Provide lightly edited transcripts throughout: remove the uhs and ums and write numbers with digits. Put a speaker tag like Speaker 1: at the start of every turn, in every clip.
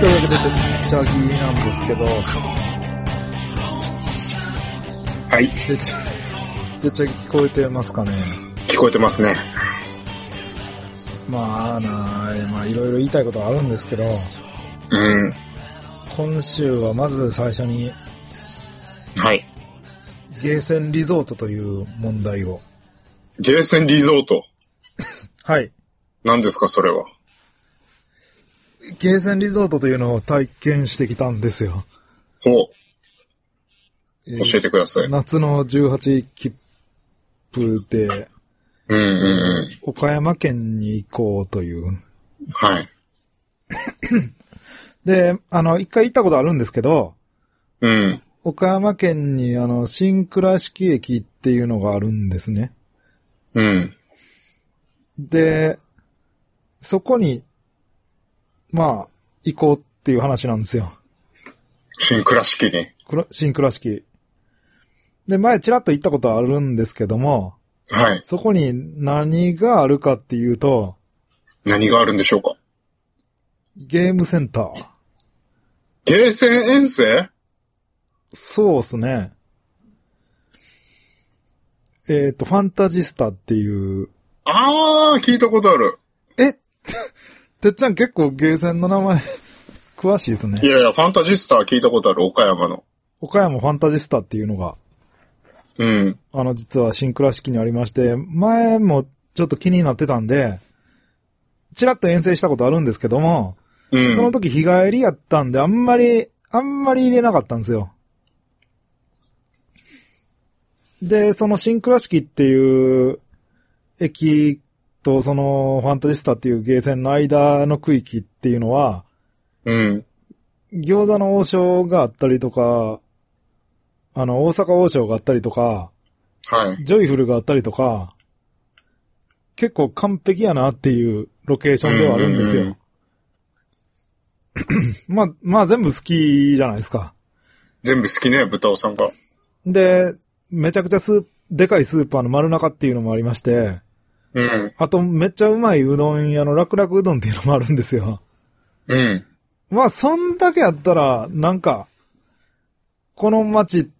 Speaker 1: というわけで、でっちゃぎなんですけど、
Speaker 2: はい。
Speaker 1: でっちゃぎ聞こえてますかね？
Speaker 2: 聞こえてますね。
Speaker 1: まあいろいろ言いたいことはあるんですけど、
Speaker 2: うん。
Speaker 1: 今週はまず最初に、
Speaker 2: はい。
Speaker 1: ゲーセンリゾートという問題を。
Speaker 2: ゲーセンリゾート。
Speaker 1: はい。
Speaker 2: 何ですか、それは。
Speaker 1: ゲーセンリゾートというのを体験してきたんですよ。
Speaker 2: ほう。教えてください。
Speaker 1: 夏の18切符で、岡山県に行こうという。
Speaker 2: はい。
Speaker 1: で、一回行ったことあるんですけど、
Speaker 2: うん。
Speaker 1: 岡山県に新倉敷駅っていうのがあるんですね。
Speaker 2: うん。
Speaker 1: で、そこに、まあ、行こうっていう話なんですよ。
Speaker 2: 新倉敷に。
Speaker 1: 新倉敷。で、前ちらっと行ったことあるんですけども、
Speaker 2: はい。
Speaker 1: そこに何があるかっていうと、
Speaker 2: 何があるんでしょうか。
Speaker 1: ゲームセンター。
Speaker 2: ゲーセン遠征？
Speaker 1: そうですね。ファンタジスタっていう。
Speaker 2: あー、聞いたことある。
Speaker 1: てっちゃん結構ゲーセンの名前詳しいですね。
Speaker 2: いやいや、ファンタジスタ聞いたことある、岡山の。
Speaker 1: 岡山ファンタジスタっていうのが、
Speaker 2: うん。
Speaker 1: 実は新倉敷にありまして、前もちょっと気になってたんで、ちらっと遠征したことあるんですけども、
Speaker 2: うん。
Speaker 1: その時日帰りやったんで、あんまり入れなかったんですよ。で、その新倉敷っていう駅とそのファンタジスタっていうゲーセンの間の区域っていうのは、
Speaker 2: うん。
Speaker 1: 餃子の王将があったりとか、大阪王将があったりとか、
Speaker 2: はい。
Speaker 1: ジョイフルがあったりとか、結構完璧やなっていうロケーションではあるんですよ。まあ全部好きじゃないですか。
Speaker 2: 全部好きね、豚尾さんが。
Speaker 1: で、めちゃくちゃでかいスーパーの丸中っていうのもありまして、
Speaker 2: うん。
Speaker 1: あとめっちゃうまいうどん屋の楽々うどんっていうのもあるんですよ。
Speaker 2: うん。
Speaker 1: まあそんだけやったら、なんか、この街って、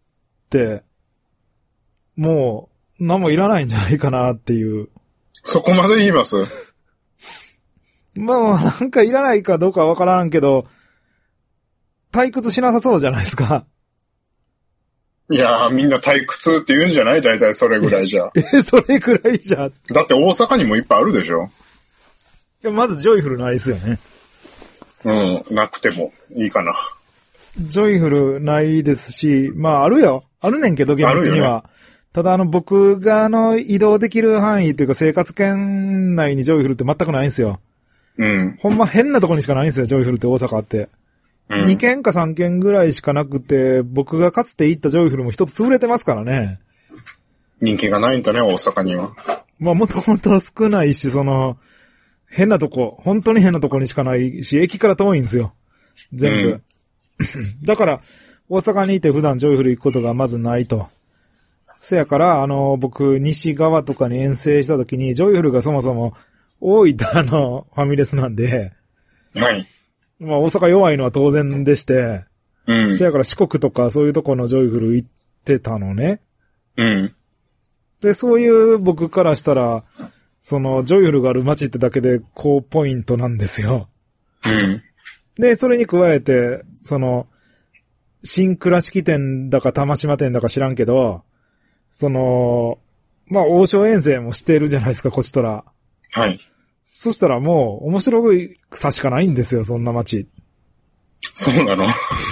Speaker 1: もう何もいらないんじゃないかなっていう。
Speaker 2: そこまで言います？
Speaker 1: まあなんかいらないかどうかわからんけど、退屈しなさそうじゃないですか。
Speaker 2: いやー、みんな退屈って言うんじゃない？だいたいそれぐらいじゃ。
Speaker 1: それぐらいじゃ。
Speaker 2: だって大阪にもいっぱいあるでしょ？
Speaker 1: いやまずジョイフルないですよね。
Speaker 2: うん、なくてもいいかな。
Speaker 1: ジョイフルないですし、まああるよ。あるねんけど、現実には。ただ僕が移動できる範囲というか生活圏内にジョイフルって全くないんですよ。
Speaker 2: うん。
Speaker 1: ほんま変なとこにしかないんですよ、ジョイフルって大阪って。
Speaker 2: うん、
Speaker 1: 2軒か3軒ぐらいしかなくて、僕がかつて行ったジョイフルも一つ潰れてますからね。
Speaker 2: 人気がないんだね、大阪には。
Speaker 1: まあもともと少ないし、変なとこ、本当に変なとこにしかないし、駅から遠いんですよ。全部。だから、大阪にいて普段ジョイフル行くことがまずないと。せやから、僕、西側とかに遠征した時に、ジョイフルがそもそも、大分のファミレスなんで、
Speaker 2: はい。
Speaker 1: まあ大阪弱いのは当然でして、
Speaker 2: うん。
Speaker 1: せやから四国とかそういうとこのジョイフル行ってたのね。
Speaker 2: うん。
Speaker 1: で、そういう僕からしたら、ジョイフルがある街ってだけで高ポイントなんですよ。
Speaker 2: うん。
Speaker 1: で、それに加えて、新倉敷店だか玉島店だか知らんけど、まあ、王将遠征もしてるじゃないですか、こちとら。
Speaker 2: はい。
Speaker 1: そしたらもう、面白いさしかないんですよ、そんな街。
Speaker 2: そうなの？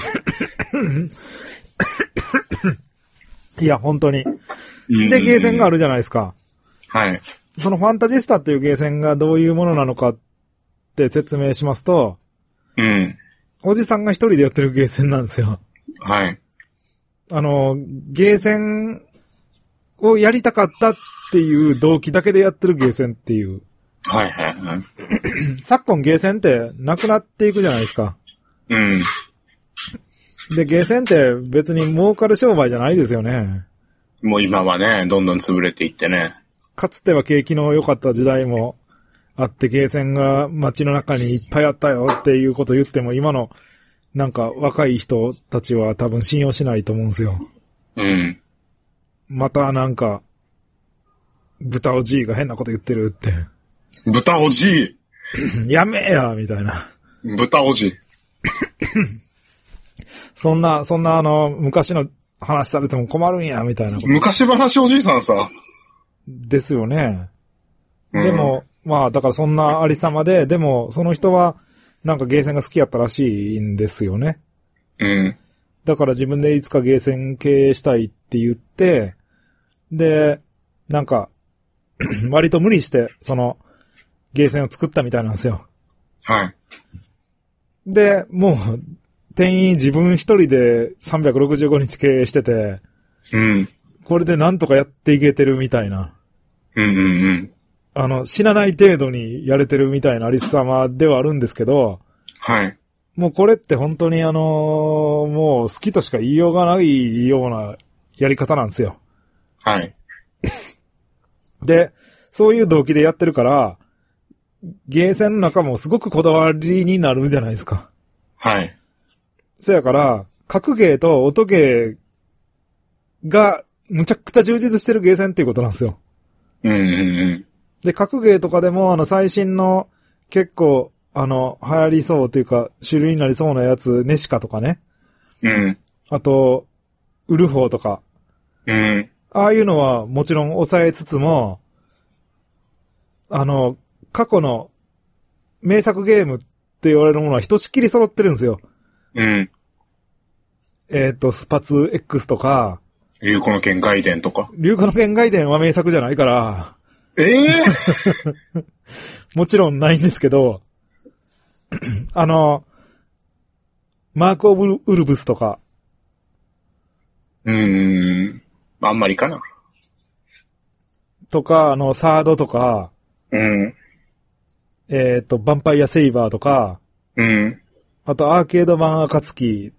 Speaker 1: いや、本当に。で、ゲーセンがあるじゃないですか。
Speaker 2: はい。
Speaker 1: そのファンタジスタっていうゲーセンがどういうものなのかって説明しますと、
Speaker 2: うん。
Speaker 1: おじさんが一人でやってるゲーセンなんですよ。
Speaker 2: はい。
Speaker 1: ゲーセンをやりたかったっていう動機だけでやってるゲーセンっていう。
Speaker 2: はいはいはい。
Speaker 1: 昨今ゲーセンってなくなっていくじゃないですか。
Speaker 2: うん。
Speaker 1: で、ゲーセンって別に儲かる商売じゃないですよね。
Speaker 2: もう今はね、どんどん潰れていってね。
Speaker 1: かつては景気の良かった時代もあってゲーセンが街の中にいっぱいあったよっていうこと言っても今のなんか若い人たちは多分信用しないと思うんですよ。
Speaker 2: うん。
Speaker 1: またなんか、豚おじいが変なこと言ってるって。
Speaker 2: 豚おじ
Speaker 1: いやめえやみたいな。
Speaker 2: 豚おじ
Speaker 1: そんな昔の話されても困るんや、みたいなこと。
Speaker 2: 昔話おじいさんさ。
Speaker 1: ですよね。でも、まあ、だからそんなありさまで、でも、その人は、なんかゲーセンが好きやったらしいんですよね。
Speaker 2: うん。
Speaker 1: だから自分でいつかゲーセン経営したいって言って、で、なんか、割と無理して、ゲーセンを作ったみたいなんですよ。
Speaker 2: はい。
Speaker 1: で、もう、店員自分一人で365日経営してて、
Speaker 2: うん。
Speaker 1: これでなんとかやっていけてるみたいな。
Speaker 2: うんうんうん。
Speaker 1: 死なない程度にやれてるみたいなありさまではあるんですけど、
Speaker 2: はい。
Speaker 1: もうこれって本当にもう好きとしか言いようがないようなやり方なんですよ。
Speaker 2: はい。
Speaker 1: で、そういう動機でやってるから、ゲーセンの中もすごくこだわりになるじゃないですか。
Speaker 2: はい。
Speaker 1: そやから、格ゲーと音ゲーがむちゃくちゃ充実してるゲーセンっていうことなんですよ。
Speaker 2: うんうんうん。
Speaker 1: で、格ゲーとかでも最新の結構流行りそうというか主流になりそうなやつ、ネシカとかね。
Speaker 2: うん。
Speaker 1: あと、ウルフォーとか。
Speaker 2: うん。
Speaker 1: ああいうのはもちろん抑えつつも、過去の名作ゲームって言われるものはひとしきり揃ってるんですよ。
Speaker 2: うん。
Speaker 1: スパツ X とか、
Speaker 2: 流行の剣外伝とか。
Speaker 1: 流行の剣外伝は名作じゃないから、もちろんないんですけど、マークオブウルブスとか。
Speaker 2: あんまりかな。
Speaker 1: とか、サードとか、
Speaker 2: うん。
Speaker 1: ヴァンパイアセイバーとか、
Speaker 2: うん。
Speaker 1: あとアーケード版暁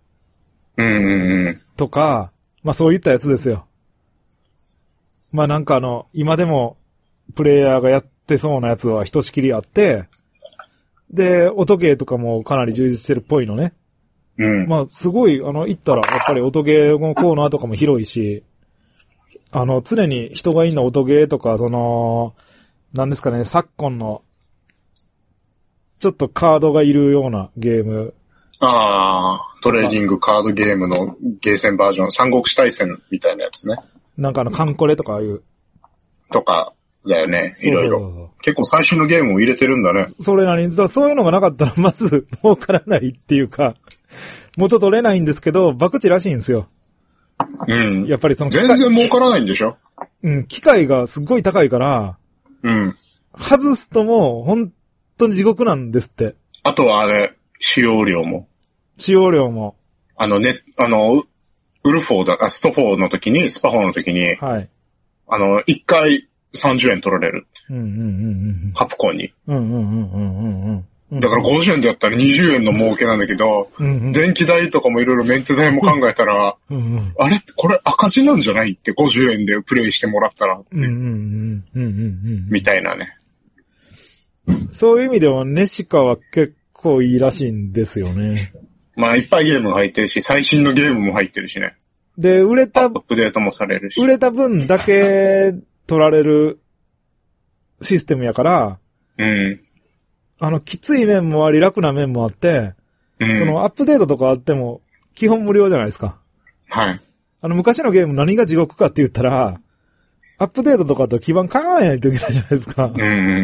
Speaker 1: とか、まあそういったやつですよ。まあなんか今でもプレイヤーがやってそうなやつはひとしきりあって、で、音ゲーとかもかなり充実してるっぽいのね。
Speaker 2: うん。
Speaker 1: まあすごい、行ったらやっぱり音ゲーのコーナーとかも広いし、常に人がいんの音ゲーとか、なんですかね、昨今の、ちょっとカードがいるようなゲーム。
Speaker 2: ああ、トレーディングカードゲームのゲーセンバージョン、三国志大戦みたいなやつね。
Speaker 1: なんかカンコレとかああいう。
Speaker 2: とか、だよね。いろいろ。結構最新のゲームを入れてるんだね。
Speaker 1: それなりに、そういうのがなかったらまず儲からないっていうか、元取れないんですけど、博打らしいんですよ。
Speaker 2: うん。
Speaker 1: やっぱり
Speaker 2: 全然儲からないんでしょ？
Speaker 1: うん、機械がすっごい高いから、
Speaker 2: うん。
Speaker 1: 外すともう本当に地獄なんですって。
Speaker 2: あとは使用量も。
Speaker 1: 使用量も。
Speaker 2: ウルフォーだ、スト4の時に、スパ4の時に、
Speaker 1: はい。
Speaker 2: 1回30円取られる。
Speaker 1: うんうんうんうん。
Speaker 2: カプコンに。
Speaker 1: うんうんうんうんうん。
Speaker 2: だから50円でやったら20円の儲けなんだけど、
Speaker 1: うんうん、
Speaker 2: 電気代とかもいろいろメンテ代も考えたら、
Speaker 1: うんうん、
Speaker 2: あれこれ赤字なんじゃないって50円でプレイしてもらったらって、みたいなね。
Speaker 1: そういう意味ではネシカは結構いいらしいんですよね。
Speaker 2: まあいっぱいゲームが入ってるし、最新のゲームも入ってるしね。
Speaker 1: で、ア
Speaker 2: ップデートもされるし。
Speaker 1: 売れた分だけ取られるシステムやから、
Speaker 2: うん。
Speaker 1: きつい面もあり、楽な面もあって、
Speaker 2: うん、
Speaker 1: アップデートとかあっても、基本無料じゃないですか。
Speaker 2: はい。
Speaker 1: 昔のゲーム何が地獄かって言ったら、アップデートとかと基盤考えないといけないじゃないですか。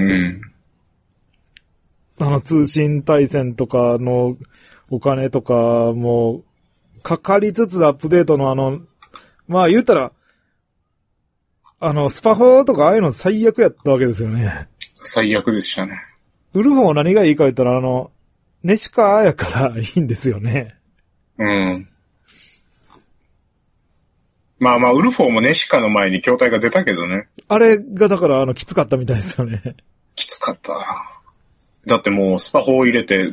Speaker 1: 通信対戦とかのお金とかも、かかりつつアップデートのまあ言ったら、スパ4とかああいうの最悪やったわけですよね。
Speaker 2: 最悪でしたね。
Speaker 1: ウルフォー何がいいか言ったらネシカやからいいんですよね。
Speaker 2: うん。まあまあ、ウルフォーもネシカの前に筐体が出たけどね。
Speaker 1: あれがだからきつかったみたいですよね。
Speaker 2: きつかった。だってもうスパ4入れて、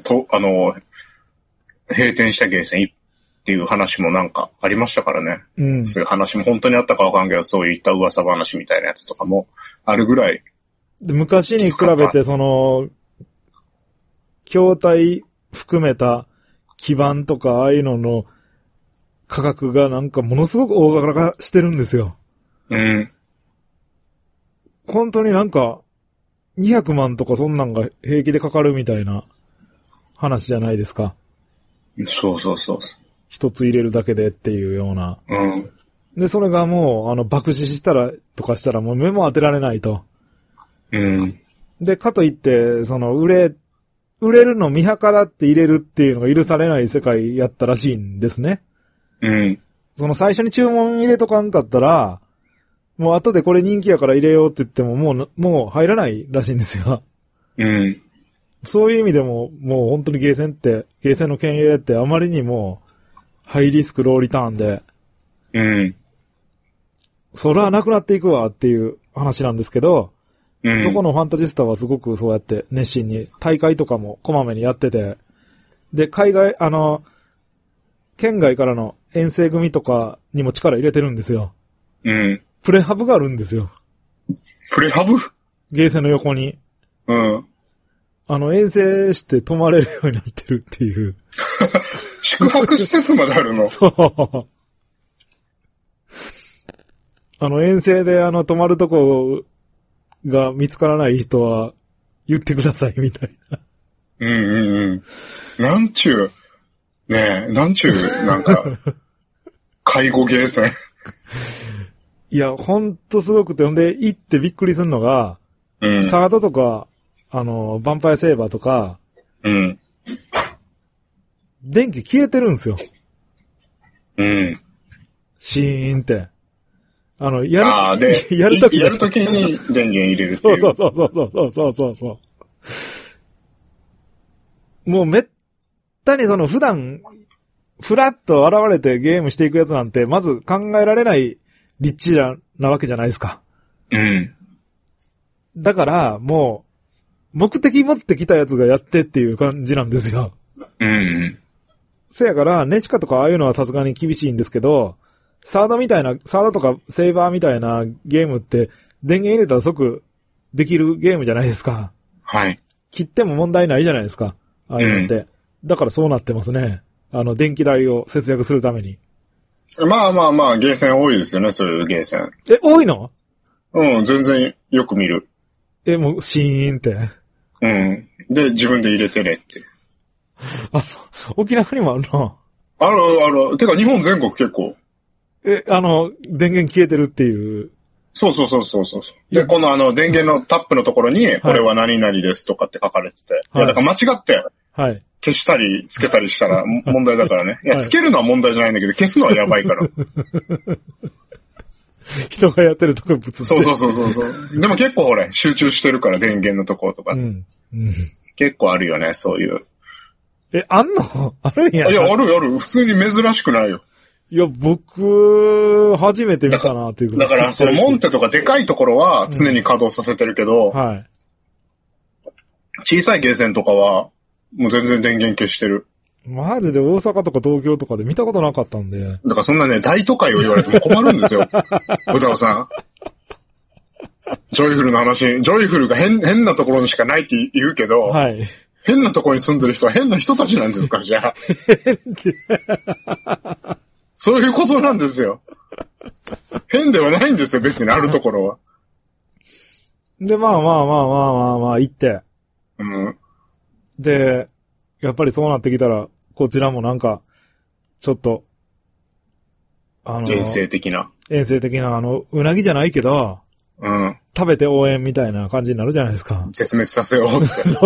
Speaker 2: 閉店したゲーセンっていう話もなんかありましたからね。
Speaker 1: うん。
Speaker 2: そういう話も本当にあったかわかんないけど、そういった噂話みたいなやつとかもあるぐらい。
Speaker 1: で昔に比べて、筐体含めた基板とか、ああいうのの価格がなんかものすごく大柄化してるんですよ。
Speaker 2: うん。
Speaker 1: 本当になんか、200万とかそんなんが平気でかかるみたいな話じゃないですか。
Speaker 2: そうそうそう。
Speaker 1: 一つ入れるだけでっていうような。
Speaker 2: うん。
Speaker 1: で、それがもう、爆死したら、とかしたらもう目も当てられないと。
Speaker 2: うん。
Speaker 1: で、かといって、売れるの見計らって入れるっていうのが許されない世界やったらしいんですね。
Speaker 2: うん。
Speaker 1: 最初に注文入れとかんかったら、もう後でこれ人気やから入れようって言ってももう入らないらしいんですよ。
Speaker 2: うん。
Speaker 1: そういう意味でも、もう本当にゲーセンの経営ってあまりにもハイリスクローリターンで、
Speaker 2: うん。
Speaker 1: それはなくなっていくわっていう話なんですけど、
Speaker 2: うん、
Speaker 1: そこのファンタジスタはすごくそうやって熱心に大会とかもこまめにやってて、で、海外、県外からの遠征組とかにも力入れてるんですよ。
Speaker 2: うん。
Speaker 1: プレハブがあるんですよ。
Speaker 2: プレハブ？
Speaker 1: ゲーセンの横に。
Speaker 2: うん。
Speaker 1: 遠征して泊まれるようになってるっていう。
Speaker 2: 宿泊施設まであるの？
Speaker 1: そう。遠征で泊まるとこが見つからない人は言ってくださいみたいな。
Speaker 2: うんうんうん。なんちゅう、なんか、介護ゲーセン。
Speaker 1: いや、ほんとすごくて、ほんで、行ってびっくりするのが、
Speaker 2: うん、
Speaker 1: サードとか、ヴァンパイアセーバーとか、
Speaker 2: うん。
Speaker 1: 電気消えてるんですよ。
Speaker 2: うん。
Speaker 1: シーンって。
Speaker 2: やるときに電源入れるっていう。
Speaker 1: そう。もうめったに普段、ふらっと現れてゲームしていくやつなんて、まず考えられない立地なわけじゃないですか。
Speaker 2: うん。
Speaker 1: だから、もう、目的持ってきたやつがやってっていう感じなんですよ。
Speaker 2: うん。
Speaker 1: せやから、ネチカとかああいうのはさすがに厳しいんですけど、サードとかセーバーみたいなゲームって電源入れたら即できるゲームじゃないですか。
Speaker 2: はい。
Speaker 1: 切っても問題ないじゃないですか。ああいうのって。うん、だからそうなってますね。電気代を節約するために。
Speaker 2: まあ、ゲーセン多いですよね、そういうゲーセン。
Speaker 1: 多いの？
Speaker 2: うん、全然よく見る。
Speaker 1: もう、シーンって。
Speaker 2: うん。で、自分で入れてねって。
Speaker 1: あ、そう。沖縄にもあるの？
Speaker 2: ある。てか日本全国結構。
Speaker 1: 電源消えてるっていう。
Speaker 2: そう。で、この電源のタップのところに、これは何々ですとかって書かれてて。はい、いや、だから間違って、はい。消したり、つけたりしたら問題だからね。いや、つけるのは問題じゃないんだけど、消すのはやばいから。
Speaker 1: 人がやってるところぶつって。
Speaker 2: そう。でも結構ほら、集中してるから、電源のところとか。うん。結構あるよね、そういう。
Speaker 1: あんの？あるんや。
Speaker 2: いや、ある。普通に珍しくないよ。
Speaker 1: いや、僕、初めて見たなっていうこと。
Speaker 2: だから、モンテとかでかいところは常に稼働させてるけど、
Speaker 1: はい。
Speaker 2: 小さいゲーセンとかは、もう全然電源消してる。
Speaker 1: マジで大阪とか東京とかで見たことなかったんで。
Speaker 2: だからそんなね、大都会を言われても困るんですよ。小沢さん。ジョイフルの話、ジョイフルが変なところにしかないって言うけど、
Speaker 1: はい。
Speaker 2: 変なところに住んでる人は変な人たちなんですか、じゃあ。そういうことなんですよ。変ではないんですよ、別にあるところは。
Speaker 1: で、まあ、行って。
Speaker 2: うん。
Speaker 1: で、やっぱりそうなってきたら、こちらもなんか、ちょっと、
Speaker 2: 遠征的な、
Speaker 1: うなぎじゃないけど、
Speaker 2: うん。
Speaker 1: 食べて応援みたいな感じになるじゃないですか。
Speaker 2: 絶滅させようって。
Speaker 1: そう。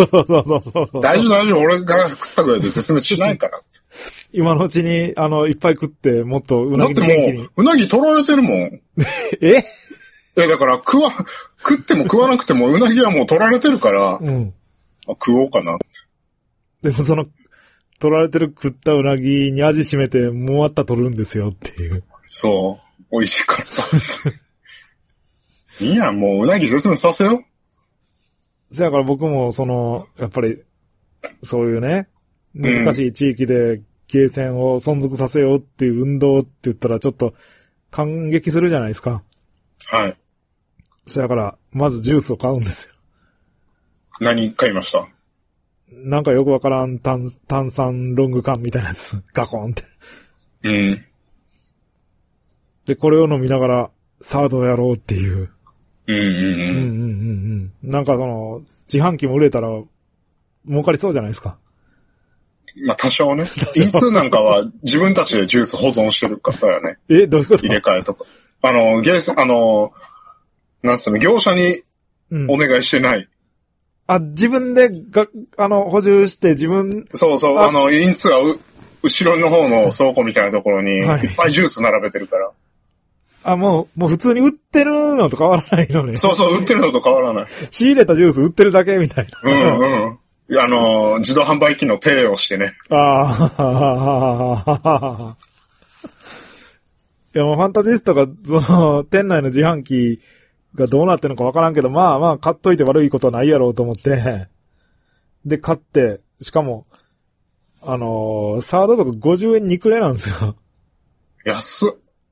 Speaker 2: 大丈夫。俺が食ったぐらいで絶滅しないから。
Speaker 1: 今のうちに、いっぱい食って、もっとうなぎ
Speaker 2: の元気に。だってもう、うなぎ取られてるもん。だから食っても食わなくてもうなぎはもう取られてるから、
Speaker 1: うん。
Speaker 2: 食おうかな。
Speaker 1: でも取られてる食ったうなぎに味しめて、もうあった取るんですよっていう。
Speaker 2: そう。美味しかった。いいや、もううなぎ絶滅させよう。
Speaker 1: そやから僕もやっぱり、そういうね、難しい地域でゲーセンを存続させようっていう運動って言ったらちょっと感激するじゃないですか。
Speaker 2: はい。
Speaker 1: そやから、まずジュースを買うんですよ。
Speaker 2: 何買いました？
Speaker 1: なんかよくわからん炭酸ロング缶みたいなやつ。ガコンって。
Speaker 2: うん。
Speaker 1: で、これを飲みながら、サードをやろうっていう。
Speaker 2: うんうんうん。うんうんう
Speaker 1: ん。なんか自販機も売れたら、儲かりそうじゃないですか。
Speaker 2: まあ多少ね。インツーなんかは自分たちでジュース保存してるからよね。
Speaker 1: どういうこと？
Speaker 2: 入れ替えとか。なんつうの、業者にお願いしてない。
Speaker 1: 自分で補充して自分。
Speaker 2: そうそう、インツーは後ろの方の倉庫みたいなところに、いっぱいジュース並べてるから。
Speaker 1: もう普通に売ってるのと変わらないのね。
Speaker 2: そうそう、売ってるのと変わらない。
Speaker 1: 仕入れたジュース売ってるだけみたいな。
Speaker 2: うんうん。自動販売機の手をしてね。
Speaker 1: いやもうファンタジスタが、店内の自販機がどうなってるのかわからんけど、まあ、買っといて悪いことはないやろうと思って、で、買って、しかも、サードとか50円2くれなんですよ。
Speaker 2: 安っ。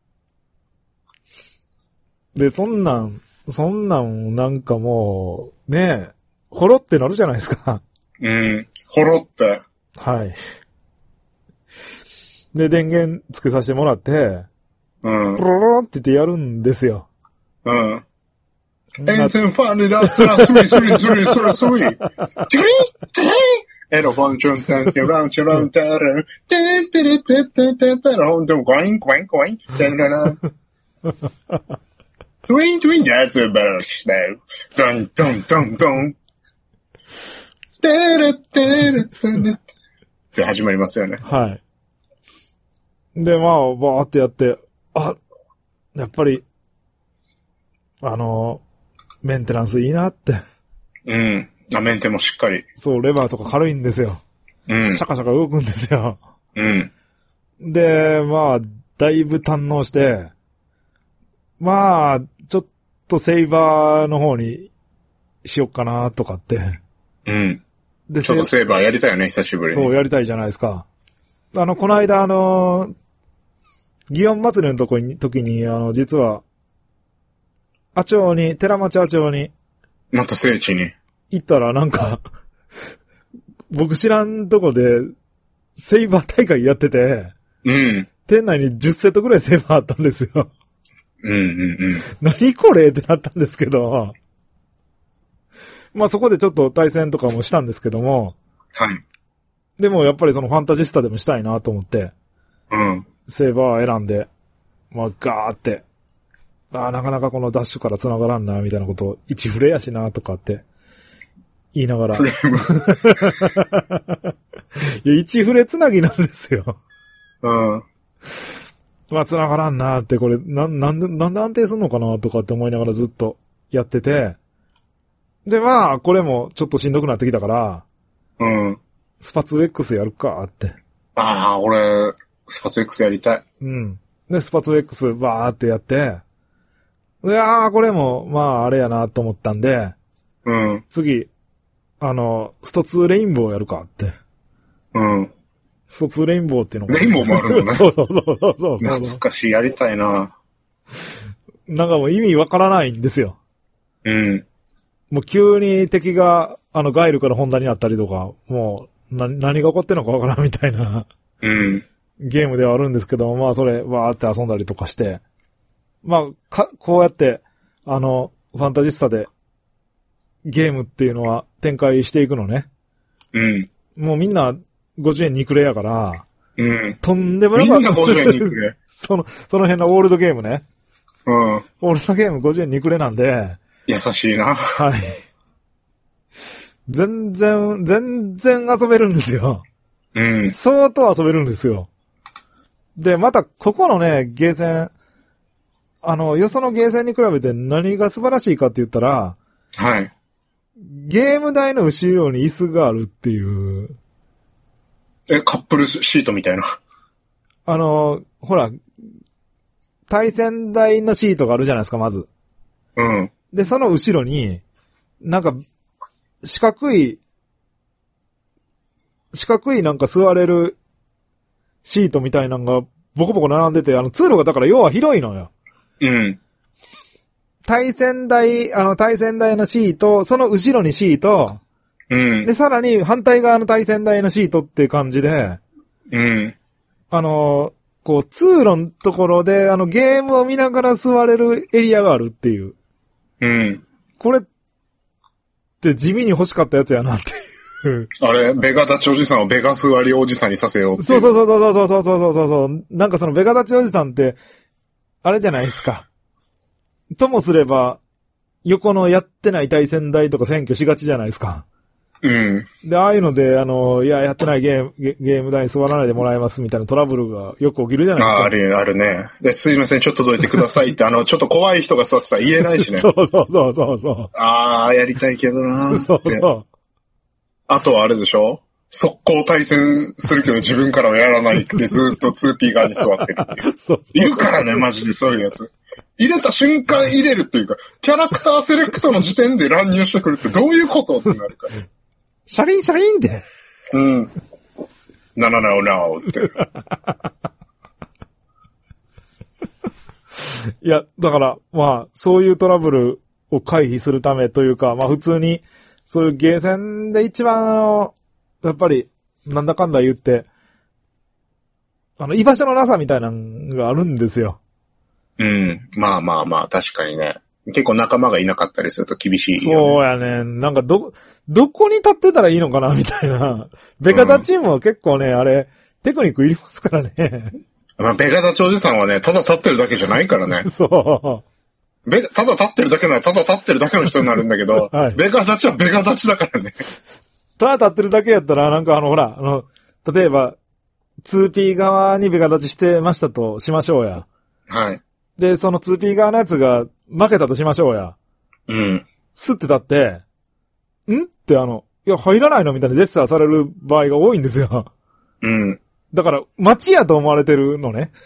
Speaker 1: で、そんなんなんかもう、ねえ、ほろってなるじゃないですか。
Speaker 2: うん、ほろって。
Speaker 1: はい。で、電源つけさせてもらって、
Speaker 2: うん。
Speaker 1: プロロって言ってやるんですよ。
Speaker 2: うん。エンジンファンにラスラスリスリスリスリスリ。チュリンチュリンエロフォンチュンテンティランチュランテルテンテレテテテテラホンデムコインコインコインテンララトゥイントゥインthat's a better smell ドンドンドンドンテレテレテレって始まりますよね。
Speaker 1: はい。で、まあ、バーってやって、やっぱり、メンテナンスいいなって。
Speaker 2: うん。メンテもしっかり。
Speaker 1: そう、レバーとか軽いんですよ。
Speaker 2: うん。
Speaker 1: シャカシャカ動くんですよ。
Speaker 2: うん。
Speaker 1: で、まあ、だいぶ堪能して、まあ、ちょっとセイバーの方にしよっかなとかって。
Speaker 2: うん。で、ちょっとセイバーやりたいよね、久しぶりに。
Speaker 1: そう、やりたいじゃないですか。この間祇園祭りの時に、実は、寺町阿町に。
Speaker 2: また聖地に。
Speaker 1: 行ったらなんか、僕知らんとこで、セイバー大会やってて、
Speaker 2: うん。
Speaker 1: 店内に10セットぐらいセイバーあったんですよ。
Speaker 2: うんうんうん。
Speaker 1: 何これってなったんですけど、まあそこでちょっと対戦とかもしたんですけども、
Speaker 2: はい。
Speaker 1: でもやっぱりファンタジスタでもしたいなと思って、
Speaker 2: うん。
Speaker 1: セイバー選んで、まあガーって、なかなかこのダッシュから繋がらんな、みたいなことを、1フレやしな、とかって言いながら。
Speaker 2: フレーム
Speaker 1: いや、1フレ繋ぎなんですよ。
Speaker 2: うん。
Speaker 1: まあ繋がらんな、ってこれ、なんで安定すんのかな、とかって思いながらずっとやってて、で、まあ、これもちょっとしんどくなってきたから、
Speaker 2: うん。
Speaker 1: スパツ X やるか、って。
Speaker 2: ああ、俺、スパツ X やりたい。
Speaker 1: うん。で、スパツ X バーってやって、いやー、これも、まあ、あれやなと思ったんで、
Speaker 2: うん。
Speaker 1: 次、スト2レインボーやるかって。
Speaker 2: うん。
Speaker 1: スト2レインボーっていうのが。
Speaker 2: レインボーもあるのね。
Speaker 1: そう。
Speaker 2: 懐かしい、やりたいな。
Speaker 1: なんかもう意味わからないんですよ。
Speaker 2: うん。
Speaker 1: もう急に敵が、ガイルからホンダになったりとか、もう、何が起こってんのかわからんみたいな、
Speaker 2: うん。
Speaker 1: ゲームではあるんですけど、まあそれ、わーって遊んだりとかして、まあ、こうやって、ファンタジスタで、ゲームっていうのは展開していくのね。
Speaker 2: うん。
Speaker 1: もうみんな50円2くれやから、
Speaker 2: うん。
Speaker 1: とんでもなかった。
Speaker 2: みんな50円2くれ。
Speaker 1: その辺のオールドゲームね。
Speaker 2: うん。
Speaker 1: オールドゲーム50円2くれなんで。
Speaker 2: 優しいな。
Speaker 1: はい。全然遊べるんですよ。
Speaker 2: うん。
Speaker 1: 相当遊べるんですよ。で、また、ここのね、ゲーセン、よそのゲーセンに比べて何が素晴らしいかって言ったら、
Speaker 2: はい。
Speaker 1: ゲーム台の後ろに椅子があるっていう。
Speaker 2: カップルシートみたいな。
Speaker 1: ほら、対戦台のシートがあるじゃないですか、まず。
Speaker 2: うん。
Speaker 1: で、その後ろに、なんか、四角いなんか座れるシートみたいなのがボコボコ並んでて、通路がだから要は広いのよ。
Speaker 2: うん。
Speaker 1: 対戦台のシート、その後ろにシート、
Speaker 2: うん。
Speaker 1: で、さらに反対側の対戦台のシートっていう感じで、
Speaker 2: うん。
Speaker 1: こう、通路のところで、ゲームを見ながら座れるエリアがあるっていう。
Speaker 2: うん。
Speaker 1: これって地味に欲しかったやつやなっていう。
Speaker 2: あれ、ベガ立ちおじさんをベガ座りおじさんにさせようっていう。
Speaker 1: そうそうそうそうそうそうそうそう。なんかそのベガ立ちおじさんって、あれじゃないですか。ともすれば、横のやってない対戦台とか占拠しがちじゃないですか。
Speaker 2: うん。
Speaker 1: で、ああいうので、いや、やってないゲーム台に座らないでもらえますみたいなトラブルがよく起きるじゃないですか。
Speaker 2: あるね。で、すいません、ちょっとどいてくださいって、ちょっと怖い人が座ってたら言えないしね。
Speaker 1: そうそうそうそうそう。
Speaker 2: やりたいけどなーって。
Speaker 1: そうそう。
Speaker 2: あとはあれでしょ？速攻対戦するけど自分からはやらないってずっと 2P 側に座ってるっていう。
Speaker 1: そう
Speaker 2: いるからね、マジでそういうやつ。入れた瞬間入れるっていうか、キャラクターセレクトの時点で乱入してくるってどういうことってなるから。
Speaker 1: シャリンシャリンって。
Speaker 2: うん。なおって。
Speaker 1: いや、だから、まあ、そういうトラブルを回避するためというか、まあ普通に、そういうゲーセンで一番やっぱり、なんだかんだ言って、居場所のなさみたいなのがあるんですよ。
Speaker 2: うん。まあ、確かにね。結構仲間がいなかったりすると厳しいよね。
Speaker 1: そうやね。なんかどこに立ってたらいいのかなみたいな。ベカタチームは結構ね、あれ、テクニックいりますからね。
Speaker 2: まあ、ベガダチおじさんはね、ただ立ってるだけじゃないからね。
Speaker 1: そう。
Speaker 2: ただ立ってるだけならただ立ってるだけの人になるんだけど、はい、ベガ立ちはベガ立ちだからね。
Speaker 1: ただ立ってるだけやったら、なんかほら、例えば、2P 側にベガ立ちしてましたとしましょうや。
Speaker 2: はい。
Speaker 1: で、その 2P 側のやつが負けたとしましょうや。
Speaker 2: うん。
Speaker 1: スって立って、んっていや、入らないのみたいなジェスチャーされる場合が多いんですよ。
Speaker 2: うん。
Speaker 1: だから、街やと思われてるのね。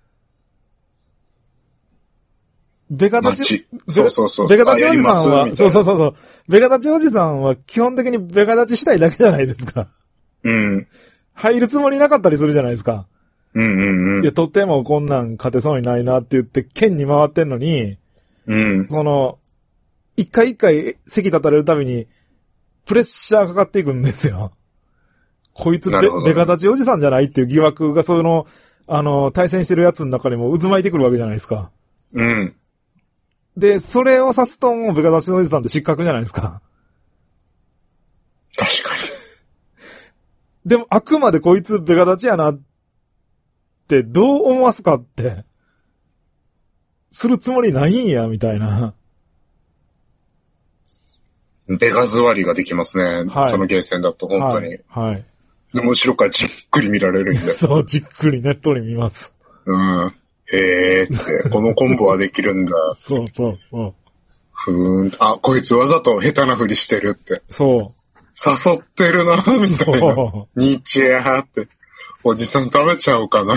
Speaker 1: ベガ立ち、
Speaker 2: そう。
Speaker 1: ベガ立ちおじさんは、そう。ベガ立ちおじさんは基本的にベガ立ちしたいだけじゃないですか。
Speaker 2: うん。
Speaker 1: 入るつもりなかったりするじゃないですか。
Speaker 2: うん。
Speaker 1: いや、とてもこんなん勝てそうにないなって言って、剣に回ってんのに、
Speaker 2: うん。
Speaker 1: 一回一回席立たれるたびに、プレッシャーかかっていくんですよ。こいつベガ立ちおじさんじゃないっていう疑惑が対戦してるやつの中にも渦巻いてくるわけじゃないですか。
Speaker 2: うん。
Speaker 1: で、それを指すともうベガ立ちおじさんって失格じゃないですか。
Speaker 2: 確かに。
Speaker 1: でも、あくまでこいつベガ立ちやなってどう思わすかって、するつもりないんや、みたいな。
Speaker 2: ベガ座りができますね。はい、そのゲーセンだと、本当に。
Speaker 1: はい。
Speaker 2: でも、後ろからじっくり見られるんで。
Speaker 1: そう、じっくりねっとり見ます。
Speaker 2: うん。へーって、このコンボはできるんだ。
Speaker 1: そう。
Speaker 2: こいつわざと下手なふりしてるって。
Speaker 1: そう。
Speaker 2: 誘ってるな、みたいな。ニッチェーって。おじさん食べちゃおうかなって。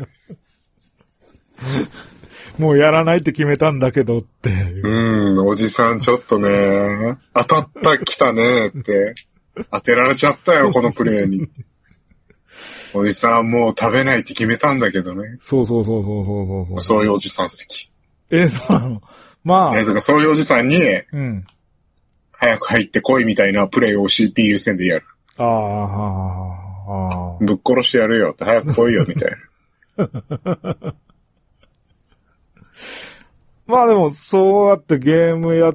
Speaker 1: もうやらないって決めたんだけどって。
Speaker 2: おじさんちょっとね、来たねって。当てられちゃったよ、このプレイに。おじさんもう食べないって決めたんだけどね。
Speaker 1: そう。そう
Speaker 2: いうおじさん好き。
Speaker 1: そうなの。まあ。
Speaker 2: だからそういうおじさんに、早く入ってこいみたいなプレイを CPU 戦でやる。ぶっ殺してやるよって、早く来いよみたいな。
Speaker 1: まあでも、そうやってゲームやって、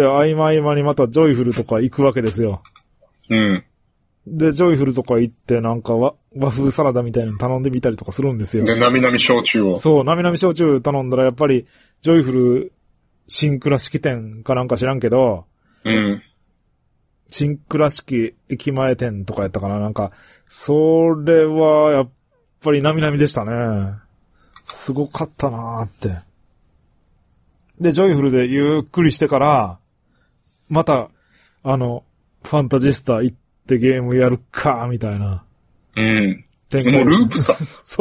Speaker 1: 合間にまたジョイフルとか行くわけですよ。
Speaker 2: うん。
Speaker 1: で、ジョイフルとか行って、なんか和風サラダみたいなの頼んでみたりとかするんですよ。
Speaker 2: で、なみなみ焼酎を。
Speaker 1: そう、なみなみ焼酎頼んだら、やっぱり、ジョイフル新倉敷店かなんか知らんけど、
Speaker 2: うん。
Speaker 1: 新倉敷駅前店とかやったかな、なんか、それは、やっぱりなみなみでしたね。すごかったなーって。で、ジョイフルでゆっくりしてから、また、ファンタジスタ行ってゲームやるか、みたいな。
Speaker 2: うん。もうループさ。
Speaker 1: そう。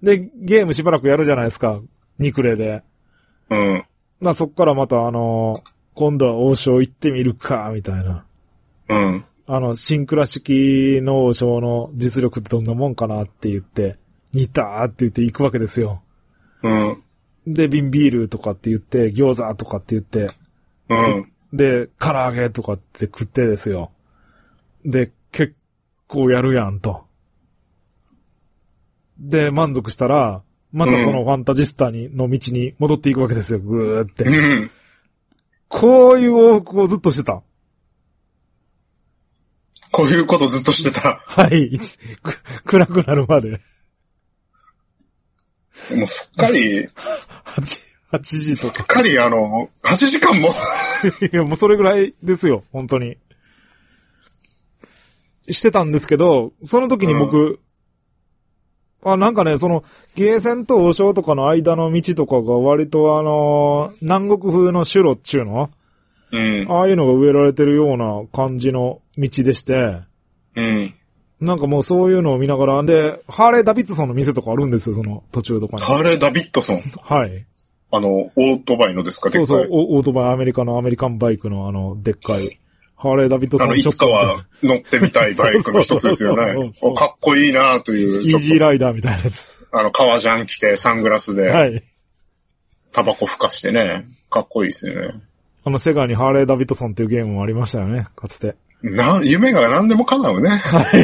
Speaker 1: で、ゲームしばらくやるじゃないですか。ニクレで。
Speaker 2: うん。
Speaker 1: そっからまた今度は王将行ってみるか、みたいな。
Speaker 2: うん。
Speaker 1: 新倉敷の王将の実力ってどんなもんかなって言って、似たーって言って行くわけですよ。
Speaker 2: うん。
Speaker 1: で、瓶ビールとかって言って、餃子とかって言って。
Speaker 2: うん。
Speaker 1: で、唐揚げとかって食ってですよ。で、結構やるやんと。で、満足したら、またそのファンタジスタの道に戻っていくわけですよ、ぐーって。こういう往復をずっとしてた。
Speaker 2: こういうことずっとしてた。
Speaker 1: はい。暗くなるまで。
Speaker 2: もうすっかり、
Speaker 1: 8時とか。
Speaker 2: すっかり8時間も。
Speaker 1: いや、もうそれぐらいですよ、本当に。してたんですけど、その時に僕、なんかね、その、ゲーセンと王将とかの間の道とかが割と南国風のシュロっちゅうの、
Speaker 2: うん。
Speaker 1: ああいうのが植えられてるような感じの道でして、
Speaker 2: うん。
Speaker 1: なんかもうそういうのを見ながら、で、ハーレー・ダビッドソンの店とかあるんですよ、その途中とかに。
Speaker 2: ハーレー・ダビッドソン。
Speaker 1: はい。
Speaker 2: オートバイのですか？
Speaker 1: そうそう、オートバイ、アメリカンバイクのでっかい。ハーレー・ダビッドソン
Speaker 2: いつかは乗ってみたいバイクの一つですよね。かっこいいなという。
Speaker 1: イージーライダーみたいなやつ。
Speaker 2: 革ジャン着てサングラスで。
Speaker 1: はい。
Speaker 2: タバコ吹かしてね。かっこいいですよね。
Speaker 1: セガにハーレー・ダビッドソンっていうゲームもありましたよね、かつて。
Speaker 2: 夢が何でも叶うね。
Speaker 1: はい。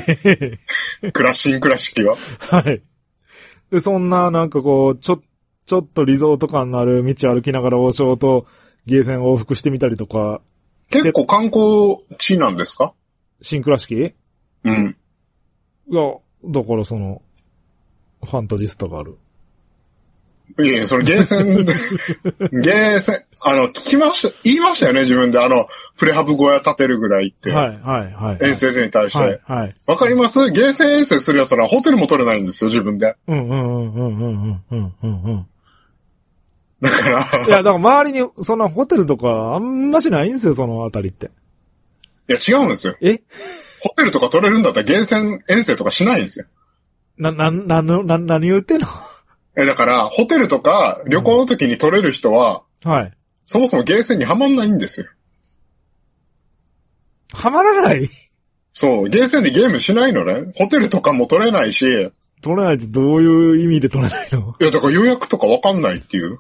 Speaker 2: クラシキは。
Speaker 1: はい。で、そんななんかこう、ちょっとリゾート感のある道歩きながら王将とゲーセン往復してみたりとか。
Speaker 2: 結構観光地なんですか？
Speaker 1: 新倉敷？
Speaker 2: うん。
Speaker 1: いや、だからファンタジスタがある。
Speaker 2: いや、それゲーセン、言いましたよね、自分で。プレハブ小屋建てるぐらいって。
Speaker 1: はい、はい、はい。
Speaker 2: 遠征に対して。
Speaker 1: はい、はい。
Speaker 2: わかります？ゲーセン遠征するやつらホテルも取れないんですよ、自分で。だから。
Speaker 1: いや、だから周りに、そんなホテルとかあんましないんですよ、そのあたりって。
Speaker 2: いや、違うんですよ。ホテルとか取れるんだったらゲーセン遠征とかしないんですよ。何言ってんの？ だから、ホテルとか旅行の時に取れる人は、
Speaker 1: はい。
Speaker 2: そもそもゲーセンにはまんないんですよ。
Speaker 1: はまらない？
Speaker 2: そう、ゲーセンでゲームしないのね。ホテルとかも取れないし。
Speaker 1: 取れないってどういう意味で取れないの？
Speaker 2: いや、だから予約とかわかんないっていう。